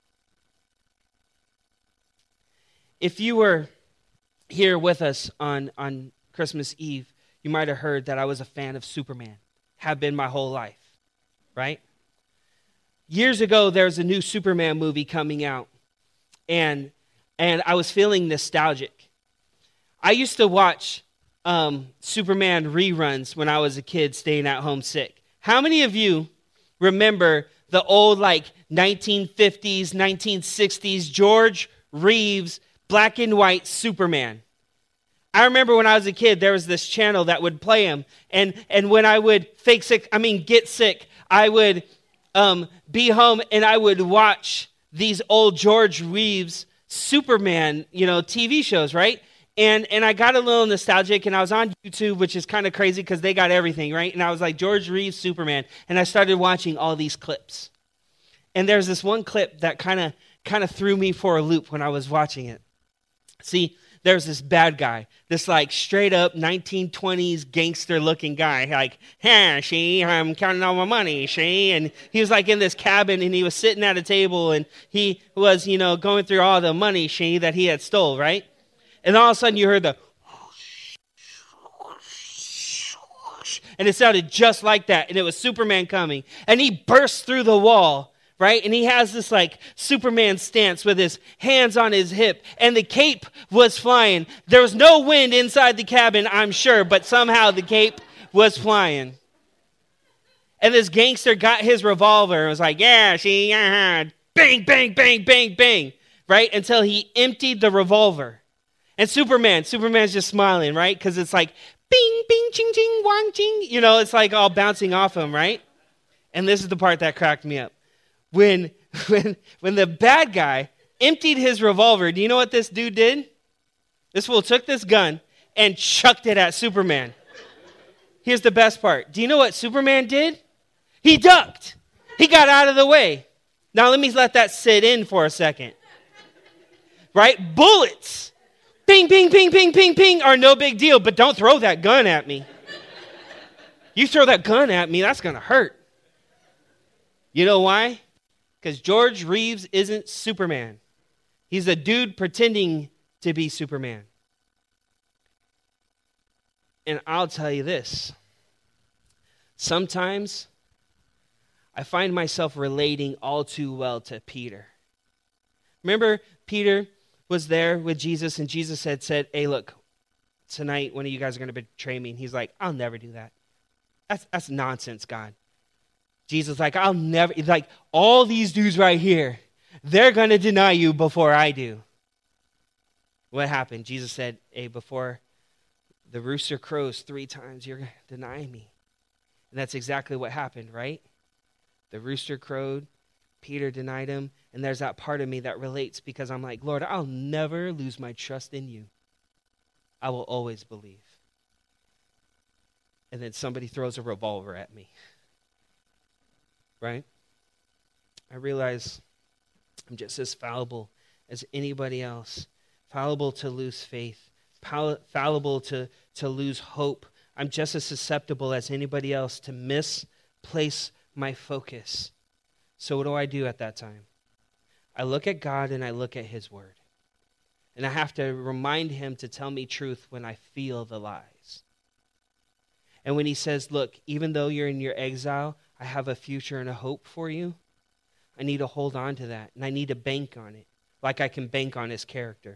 If you were here with us on, on Christmas Eve, you might have heard that I was a fan of Superman. Have been my whole life, right? Years ago, there was a new Superman movie coming out, and, and I was feeling nostalgic. I used to watch um, Superman reruns when I was a kid staying at home sick. How many of you remember the old like nineteen fifties, nineteen sixties George Reeves black and white Superman? I remember when I was a kid, there was this channel that would play him. And, and when I would fake sick, I mean get sick, I would um, be home and I would watch these old George Reeves Superman, you know, T V shows, right? And and I got a little nostalgic, and I was on YouTube, which is kind of crazy because they got everything, right? And I was like, George Reeves, Superman. And I started watching all these clips. And there's this one clip that kind of kind of threw me for a loop when I was watching it. See, there's this bad guy, this like straight up nineteen twenties gangster looking guy, like, hey, she, I'm counting all my money, she. And he was like in this cabin, and he was sitting at a table, and he was, you know, going through all the money, she, that he had stole, right? And all of a sudden you heard the and it sounded just like that. And it was Superman coming. And he burst through the wall, right? And he has this like Superman stance with his hands on his hip. And the cape was flying. There was no wind inside the cabin, I'm sure. But somehow the cape was flying. And this gangster got his revolver and was like, yeah, she, yeah, bang, bang, bang, bang, bang. Right? Until he emptied the revolver. And Superman, Superman's just smiling, right? Because it's like, bing, bing, ching, ching, wang, ching. You know, it's like all bouncing off him, right? And this is the part that cracked me up. When, when, when the bad guy emptied his revolver, do you know what this dude did? This fool took this gun and chucked it at Superman. Here's the best part. Do you know what Superman did? He ducked. He got out of the way. Now let me let that sit in for a second. Right? Bullets. Ping, ping, ping, ping, ping, ping are no big deal, but don't throw that gun at me. You throw that gun at me, that's going to hurt. You know why? Because George Reeves isn't Superman. He's a dude pretending to be Superman. And I'll tell you this. Sometimes I find myself relating all too well to Peter. Remember Peter was there with Jesus, and Jesus had said, hey, look, tonight one of you guys are going to betray me. And he's like, I'll never do that. That's that's nonsense, God. Jesus like, I'll never, like, all these dudes right here, they're going to deny you before I do. What happened? Jesus said, hey, before the rooster crows three times, you're going to deny me. And that's exactly what happened, right? The rooster crowed, Peter denied him, and there's that part of me that relates because I'm like, Lord, I'll never lose my trust in you. I will always believe. And then somebody throws a revolver at me. Right? I realize I'm just as fallible as anybody else. Fallible to lose faith. Fallible to, to lose hope. I'm just as susceptible as anybody else to misplace my focus. So what do I do at that time? I look at God and I look at his word. And I have to remind him to tell me truth when I feel the lies. And when he says, look, even though you're in your exile, I have a future and a hope for you. I need to hold on to that, and I need to bank on it, like I can bank on his character.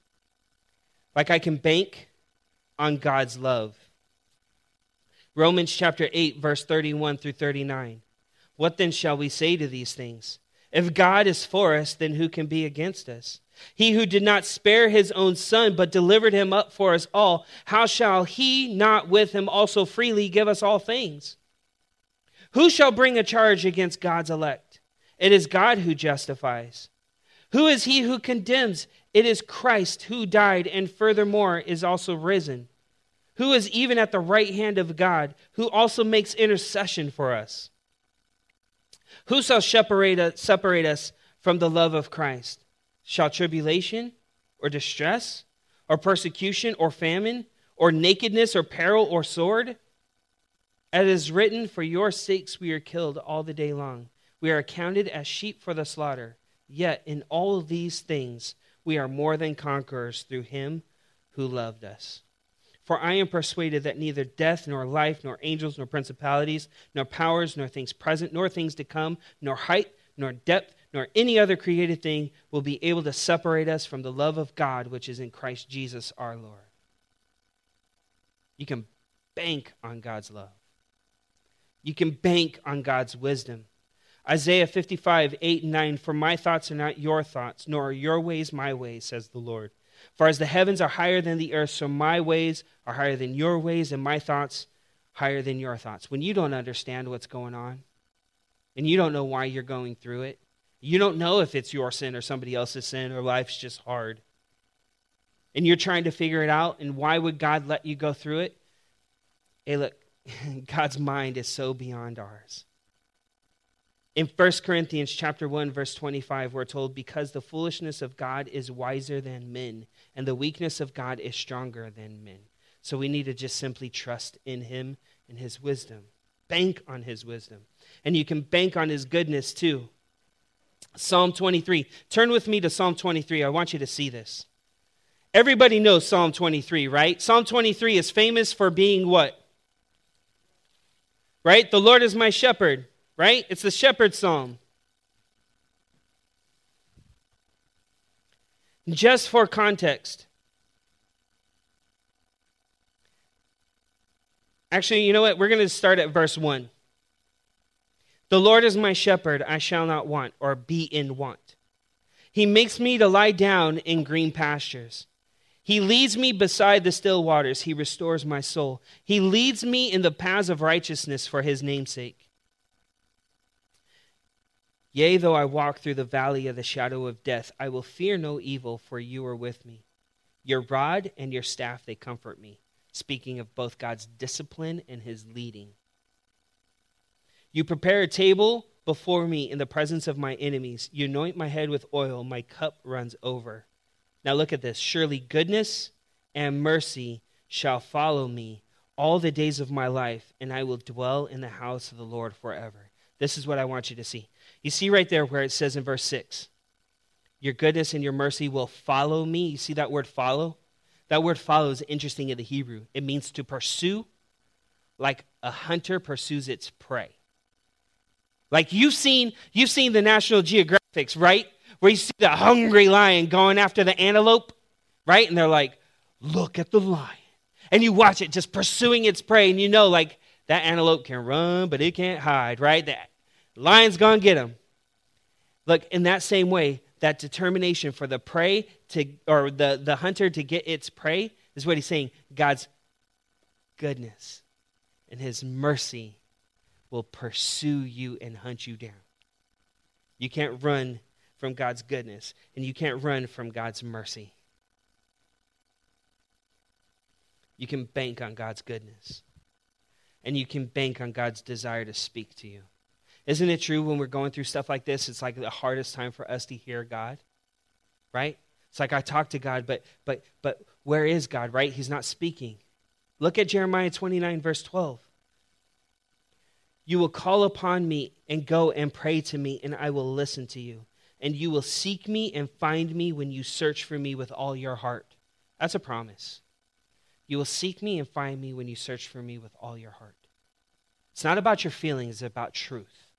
Like I can bank on God's love. Romans chapter eight, verse thirty-one through thirty-nine. What then shall we say to these things? If God is for us, then who can be against us? He who did not spare his own son, but delivered him up for us all, how shall he not with him also freely give us all things? Who shall bring a charge against God's elect? It is God who justifies. Who is he who condemns? It is Christ who died and furthermore is also risen, who is even at the right hand of God, who also makes intercession for us. Who shall separate us, separate us from the love of Christ? Shall tribulation or distress or persecution or famine or nakedness or peril or sword? As it is written, for your sakes we are killed all the day long. We are accounted as sheep for the slaughter. Yet in all of these things we are more than conquerors through him who loved us. For I am persuaded that neither death, nor life, nor angels, nor principalities, nor powers, nor things present, nor things to come, nor height, nor depth, nor any other created thing will be able to separate us from the love of God, which is in Christ Jesus our Lord. You can bank on God's love. You can bank on God's wisdom. Isaiah fifty-five, eight and nine, for my thoughts are not your thoughts, nor are your ways my ways, says the Lord. For as the heavens are higher than the earth, so my ways are higher than your ways, and my thoughts higher than your thoughts. When you don't understand what's going on, and you don't know why you're going through it, you don't know if it's your sin or somebody else's sin or life's just hard, and you're trying to figure it out, and why would God let you go through it? Hey, look, God's mind is so beyond ours. In First Corinthians chapter one, verse twenty-five, we're told, because the foolishness of God is wiser than men, and the weakness of God is stronger than men. So we need to just simply trust in him and his wisdom. Bank on his wisdom. And you can bank on his goodness too. Psalm twenty-three. Turn with me to Psalm twenty-three. I want you to see this. Everybody knows Psalm twenty-three, right? Psalm twenty-three is famous for being what? Right? The Lord is my shepherd. Right? It's the shepherd psalm. Just for context. Actually, you know what? We're going to start at verse one. The Lord is my shepherd, I shall not want, or be in want. He makes me to lie down in green pastures. He leads me beside the still waters. He restores my soul. He leads me in the paths of righteousness for his name's sake. Yea, though I walk through the valley of the shadow of death, I will fear no evil, for you are with me. Your rod and your staff, they comfort me. Speaking of both God's discipline and his leading. You prepare a table before me in the presence of my enemies. You anoint my head with oil. My cup runs over. Now look at this. Surely goodness and mercy shall follow me all the days of my life, and I will dwell in the house of the Lord forever. This is what I want you to see. You see right there where it says in verse six, your goodness and your mercy will follow me. You see that word follow? That word follow is interesting in the Hebrew. It means to pursue, like a hunter pursues its prey. Like you've seen, you've seen the National Geographics, right? Where you see the hungry lion going after the antelope, right? And they're like, look at the lion. And you watch it just pursuing its prey, and you know, like, that antelope can run, but it can't hide, right? That lion's going to get him. Look, in that same way, that determination for the prey to, or the, the hunter to get its prey is what he's saying. God's goodness and his mercy will pursue you and hunt you down. You can't run from God's goodness, and you can't run from God's mercy. You can bank on God's goodness. And you can bank on God's desire to speak to you. Isn't it true when we're going through stuff like this, it's like the hardest time for us to hear God, right? It's like I talk to God, but but but where is God, right? He's not speaking. Look at Jeremiah twenty-nine, verse twelve. You will call upon me and go and pray to me, and I will listen to you. And you will seek me and find me when you search for me with all your heart. That's a promise. You will seek me and find me when you search for me with all your heart. It's not about your feelings, it's about truth.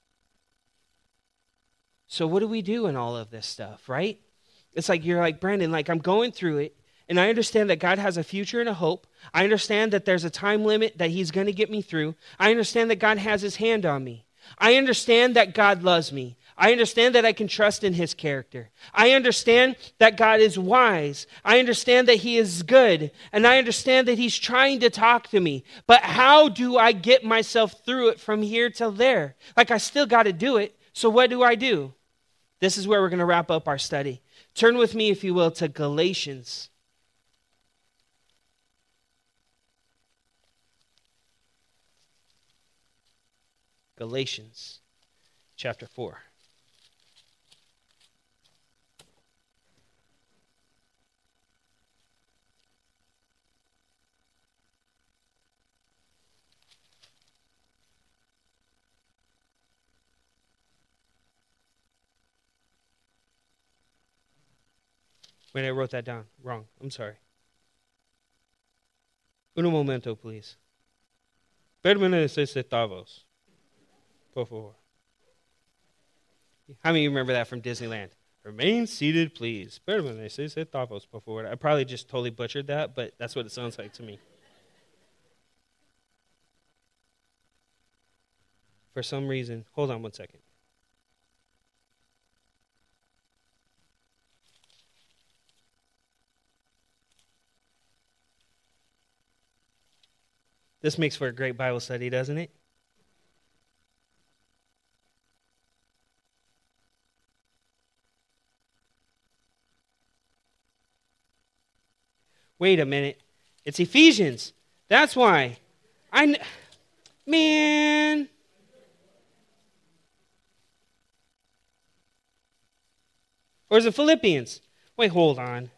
So what do we do in all of this stuff, right? It's like you're like, Brandon, like I'm going through it, and I understand that God has a future and a hope. I understand that there's a time limit that he's going to get me through. I understand that God has his hand on me. I understand that God loves me. I understand that I can trust in his character. I understand that God is wise. I understand that he is good. And I understand that he's trying to talk to me. But how do I get myself through it from here till there? Like I still got to do it. So what do I do? This is where we're going to wrap up our study. Turn with me, if you will, to Galatians. Galatians chapter four. Wait, I wrote that down wrong. I'm sorry. Un momento, please. Permanece centavos. Por favor. How many of you remember that from Disneyland? Remain seated, please. Permanece centavos, por favor. I probably just totally butchered that, but that's what it sounds like to me. For some reason, hold on one second. This makes for a great Bible study, doesn't it? Wait a minute. It's Ephesians. That's why. I kn- Man. Or is it Philippians? Wait, hold on.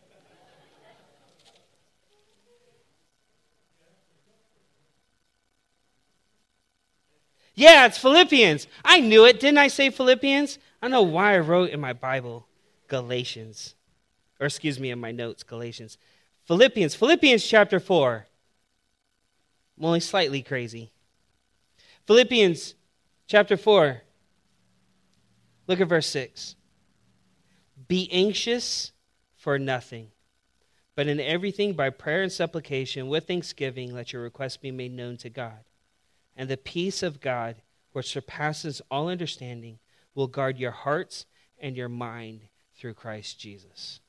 Yeah, it's Philippians. I knew it. Didn't I say Philippians? I don't know why I wrote in my Bible Galatians. Or excuse me, in my notes, Galatians. Philippians. Philippians chapter four. I'm only slightly crazy. Philippians chapter four. Look at verse six. Be anxious for nothing, but in everything by prayer and supplication with thanksgiving let your requests be made known to God. And the peace of God, which surpasses all understanding, will guard your hearts and your mind through Christ Jesus.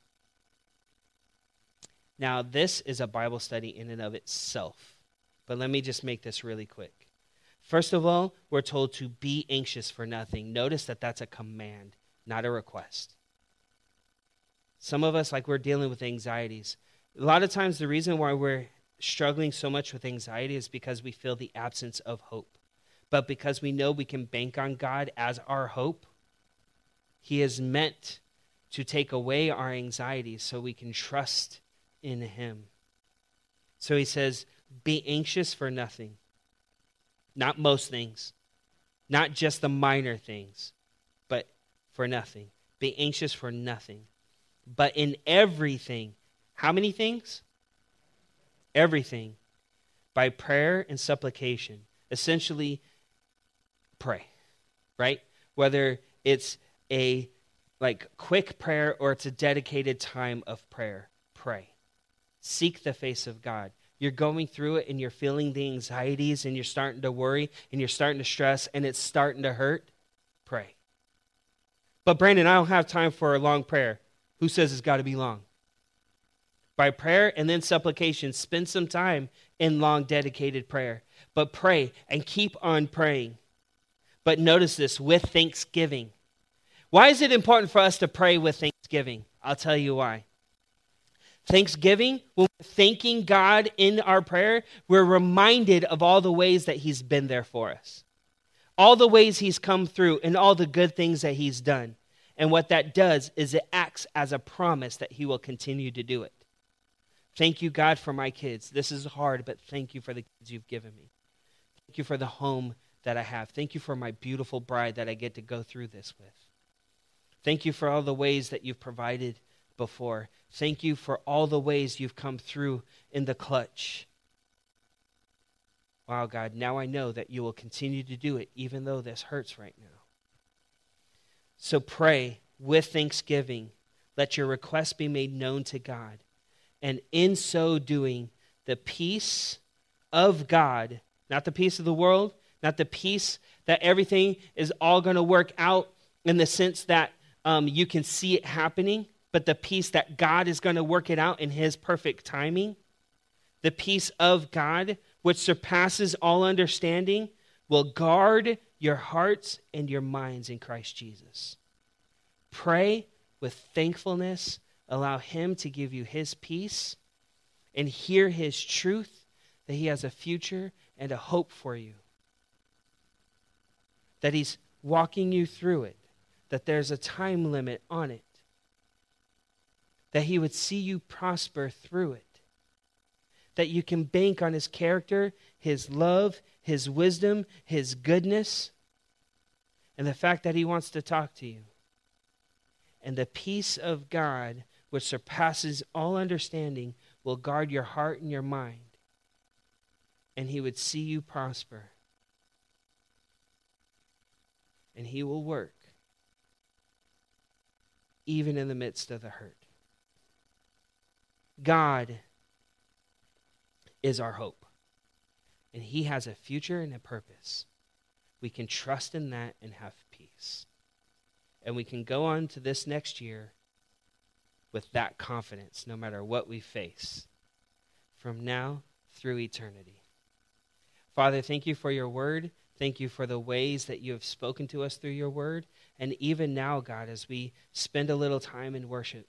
Now, this is a Bible study in and of itself. But let me just make this really quick. First of all, we're told to be anxious for nothing. Notice that that's a command, not a request. Some of us, like we're dealing with anxieties. A lot of times the reason why we're struggling so much with anxiety is because we feel the absence of hope. But because we know we can bank on God as our hope, he is meant to take away our anxieties so we can trust in him. So he says, be anxious for nothing. Not most things. Not just the minor things, but for nothing. Be anxious for nothing. But in everything. How many things? Everything. By prayer and supplication. Essentially, pray. Right? Whether it's a like quick prayer or it's a dedicated time of prayer. Pray. Seek the face of God. You're going through it and you're feeling the anxieties and you're starting to worry and you're starting to stress and it's starting to hurt. Pray. But Brandon, I don't have time for a long prayer. Who says it's got to be long? By prayer and then supplication, spend some time in long dedicated prayer. But pray and keep on praying. But notice this, with thanksgiving. Why is it important for us to pray with thanksgiving? I'll tell you why. Thanksgiving, when we're thanking God in our prayer, we're reminded of all the ways that he's been there for us. All the ways he's come through and all the good things that he's done. And what that does is it acts as a promise that he will continue to do it. Thank you, God, for my kids. This is hard, but thank you for the kids you've given me. Thank you for the home that I have. Thank you for my beautiful bride that I get to go through this with. Thank you for all the ways that you've provided before. Thank you for all the ways you've come through in the clutch. Wow, God, now I know that you will continue to do it, even though this hurts right now. So pray with thanksgiving. Let your requests be made known to God. And in so doing, the peace of God, not the peace of the world, not the peace that everything is all going to work out in the sense that um, you can see it happening, but the peace that God is going to work it out in his perfect timing. The peace of God, which surpasses all understanding, will guard your hearts and your minds in Christ Jesus. Pray with thankfulness. Allow him to give you his peace and hear his truth that he has a future and a hope for you. That he's walking you through it. That there's a time limit on it. That he would see you prosper through it. That you can bank on his character, his love, his wisdom, his goodness, and the fact that he wants to talk to you. And the peace of God, which surpasses all understanding, will guard your heart and your mind. And he would see you prosper. And he will work, even in the midst of the hurt. God is our hope. And he has a future and a purpose. We can trust in that and have peace. And we can go on to this next year with that confidence, no matter what we face, from now through eternity. Father, thank you for your word. Thank you for the ways that you have spoken to us through your word. And even now, God, as we spend a little time in worship,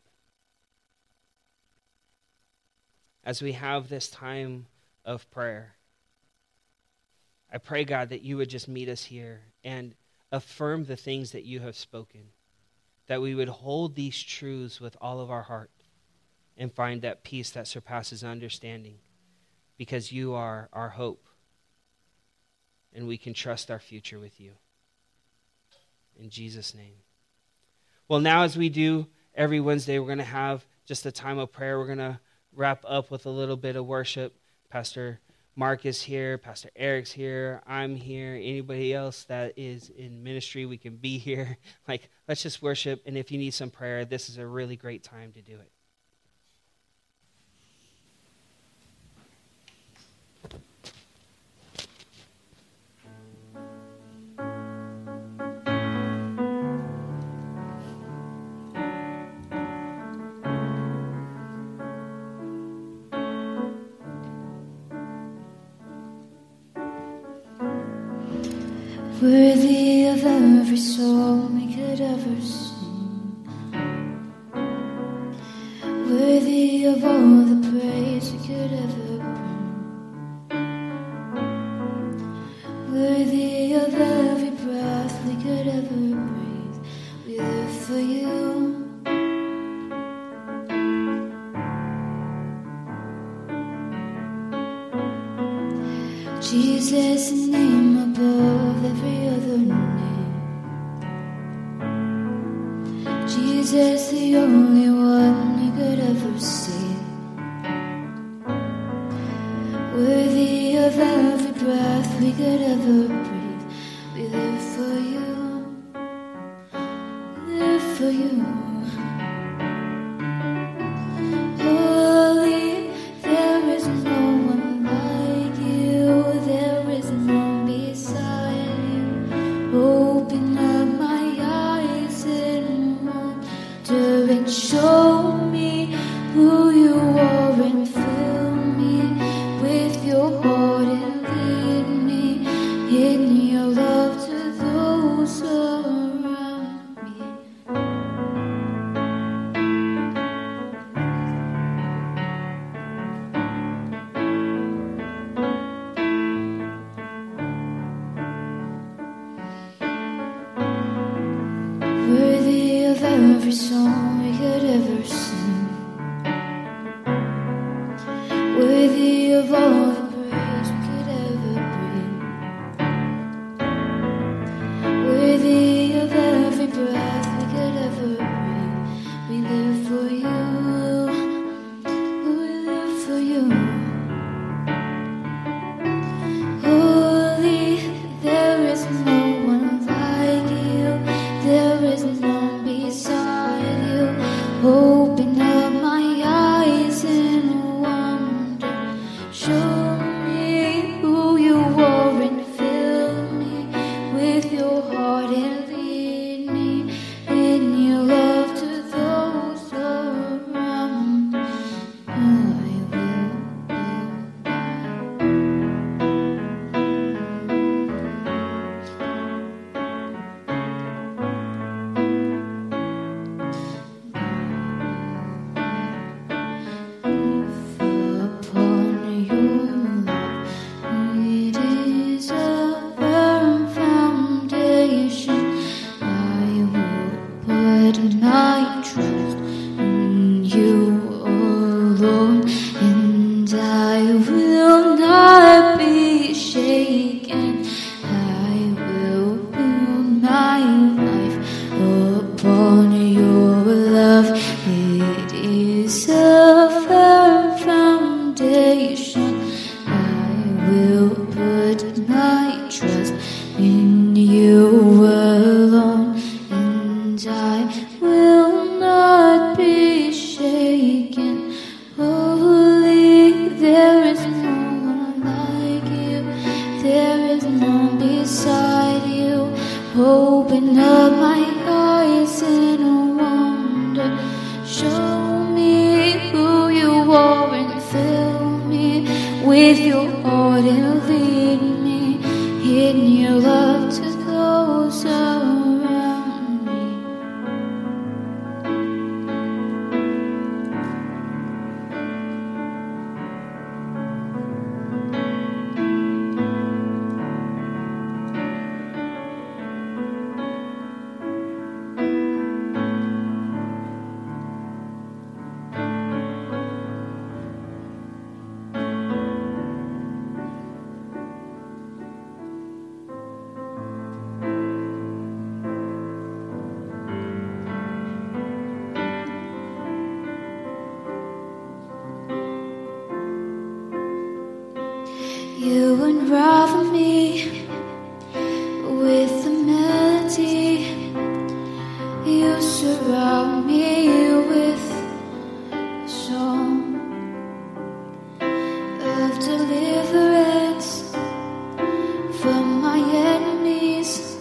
as we have this time of prayer, I pray, God, that you would just meet us here and affirm the things that you have spoken, that we would hold these truths with all of our heart and find that peace that surpasses understanding, because you are our hope and we can trust our future with you. In Jesus' name. Well, now as we do every Wednesday, we're going to have just a time of prayer. We're going to wrap up with a little bit of worship. Pastor Mark is here. Pastor Eric's here. I'm here. Anybody else that is in ministry, we can be here. Like, let's just worship. And if you need some prayer, this is a really great time to do it. Worthy of every soul we could ever sing, worthy of all the praise we could ever bring, worthy of every breath we could ever breathe. We live for you. Jesus, the name above every other name. Jesus, the only one we could ever see. Worthy of every breath we could ever breathe. We live for you. We live for you. Holy, there is no one like you. There is none beside you. Open up my eyes and wonder and show me who you are, and fill me with your heart and lead me in your love to those around me. Worthy of every song we could ever sing, worthy of all the praise we could ever bring, worthy of every breath we could ever breathe. We live for you. Open up my eyes in wonder. Show me who you are and fill me with your heart and lead me in your love to those around me. You unravel me with a melody. You surround me with a song of deliverance from my enemies,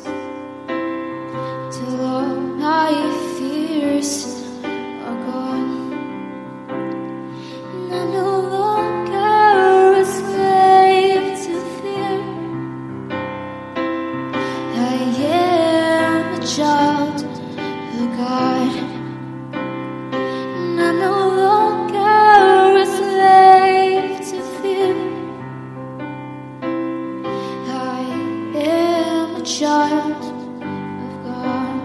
till all my fears are gone. And I'm no longer a slave to fear. I am a child of God. And I'm no longer a slave to fear. I am a child of God.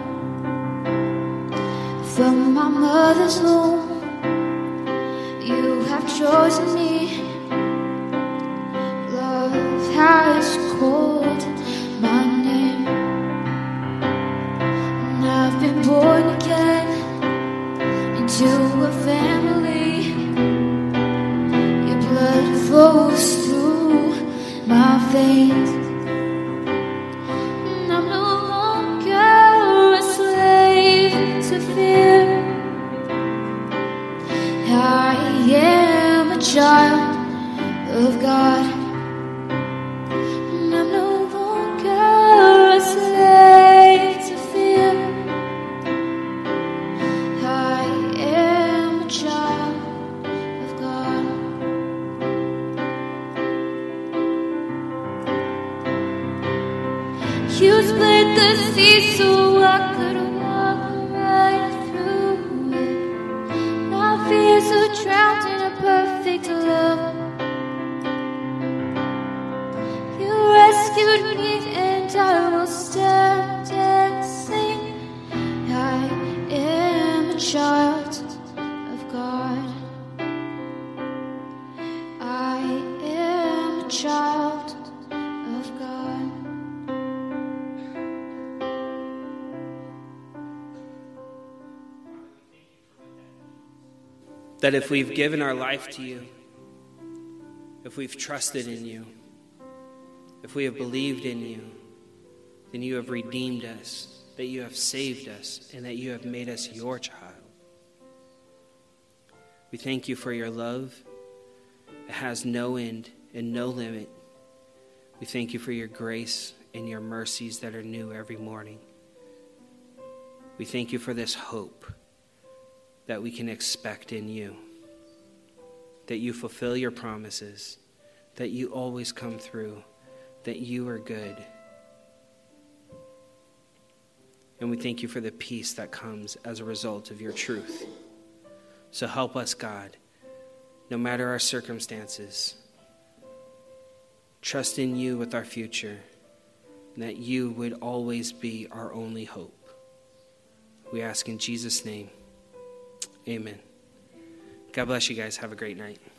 From my mother's womb, you have chosen me. Love has called my name, and I've been born again into a family. Your blood flows through my veins, and I'm no longer a slave to fear. I am a child of God. And I'm no longer a slave to fear. I am a child of God. You split the sea so I could walk right through it. My fears are drowned in a perfect love. You rescued me and I will stand and sing. I am a child of God. I am a child of God. That if we've given our life to you, if we've trusted in you, if we have believed in you, then you have redeemed us, that you have saved us, and that you have made us your child. We thank you for your love that has no end and no limit. We thank you for your grace and your mercies that are new every morning. We thank you for this hope that we can expect in you, that you fulfill your promises, that you always come through, that you are good. And we thank you for the peace that comes as a result of your truth. So help us, God, no matter our circumstances, trust in you with our future, and that you would always be our only hope. We ask in Jesus' name. Amen. God bless you guys. Have a great night.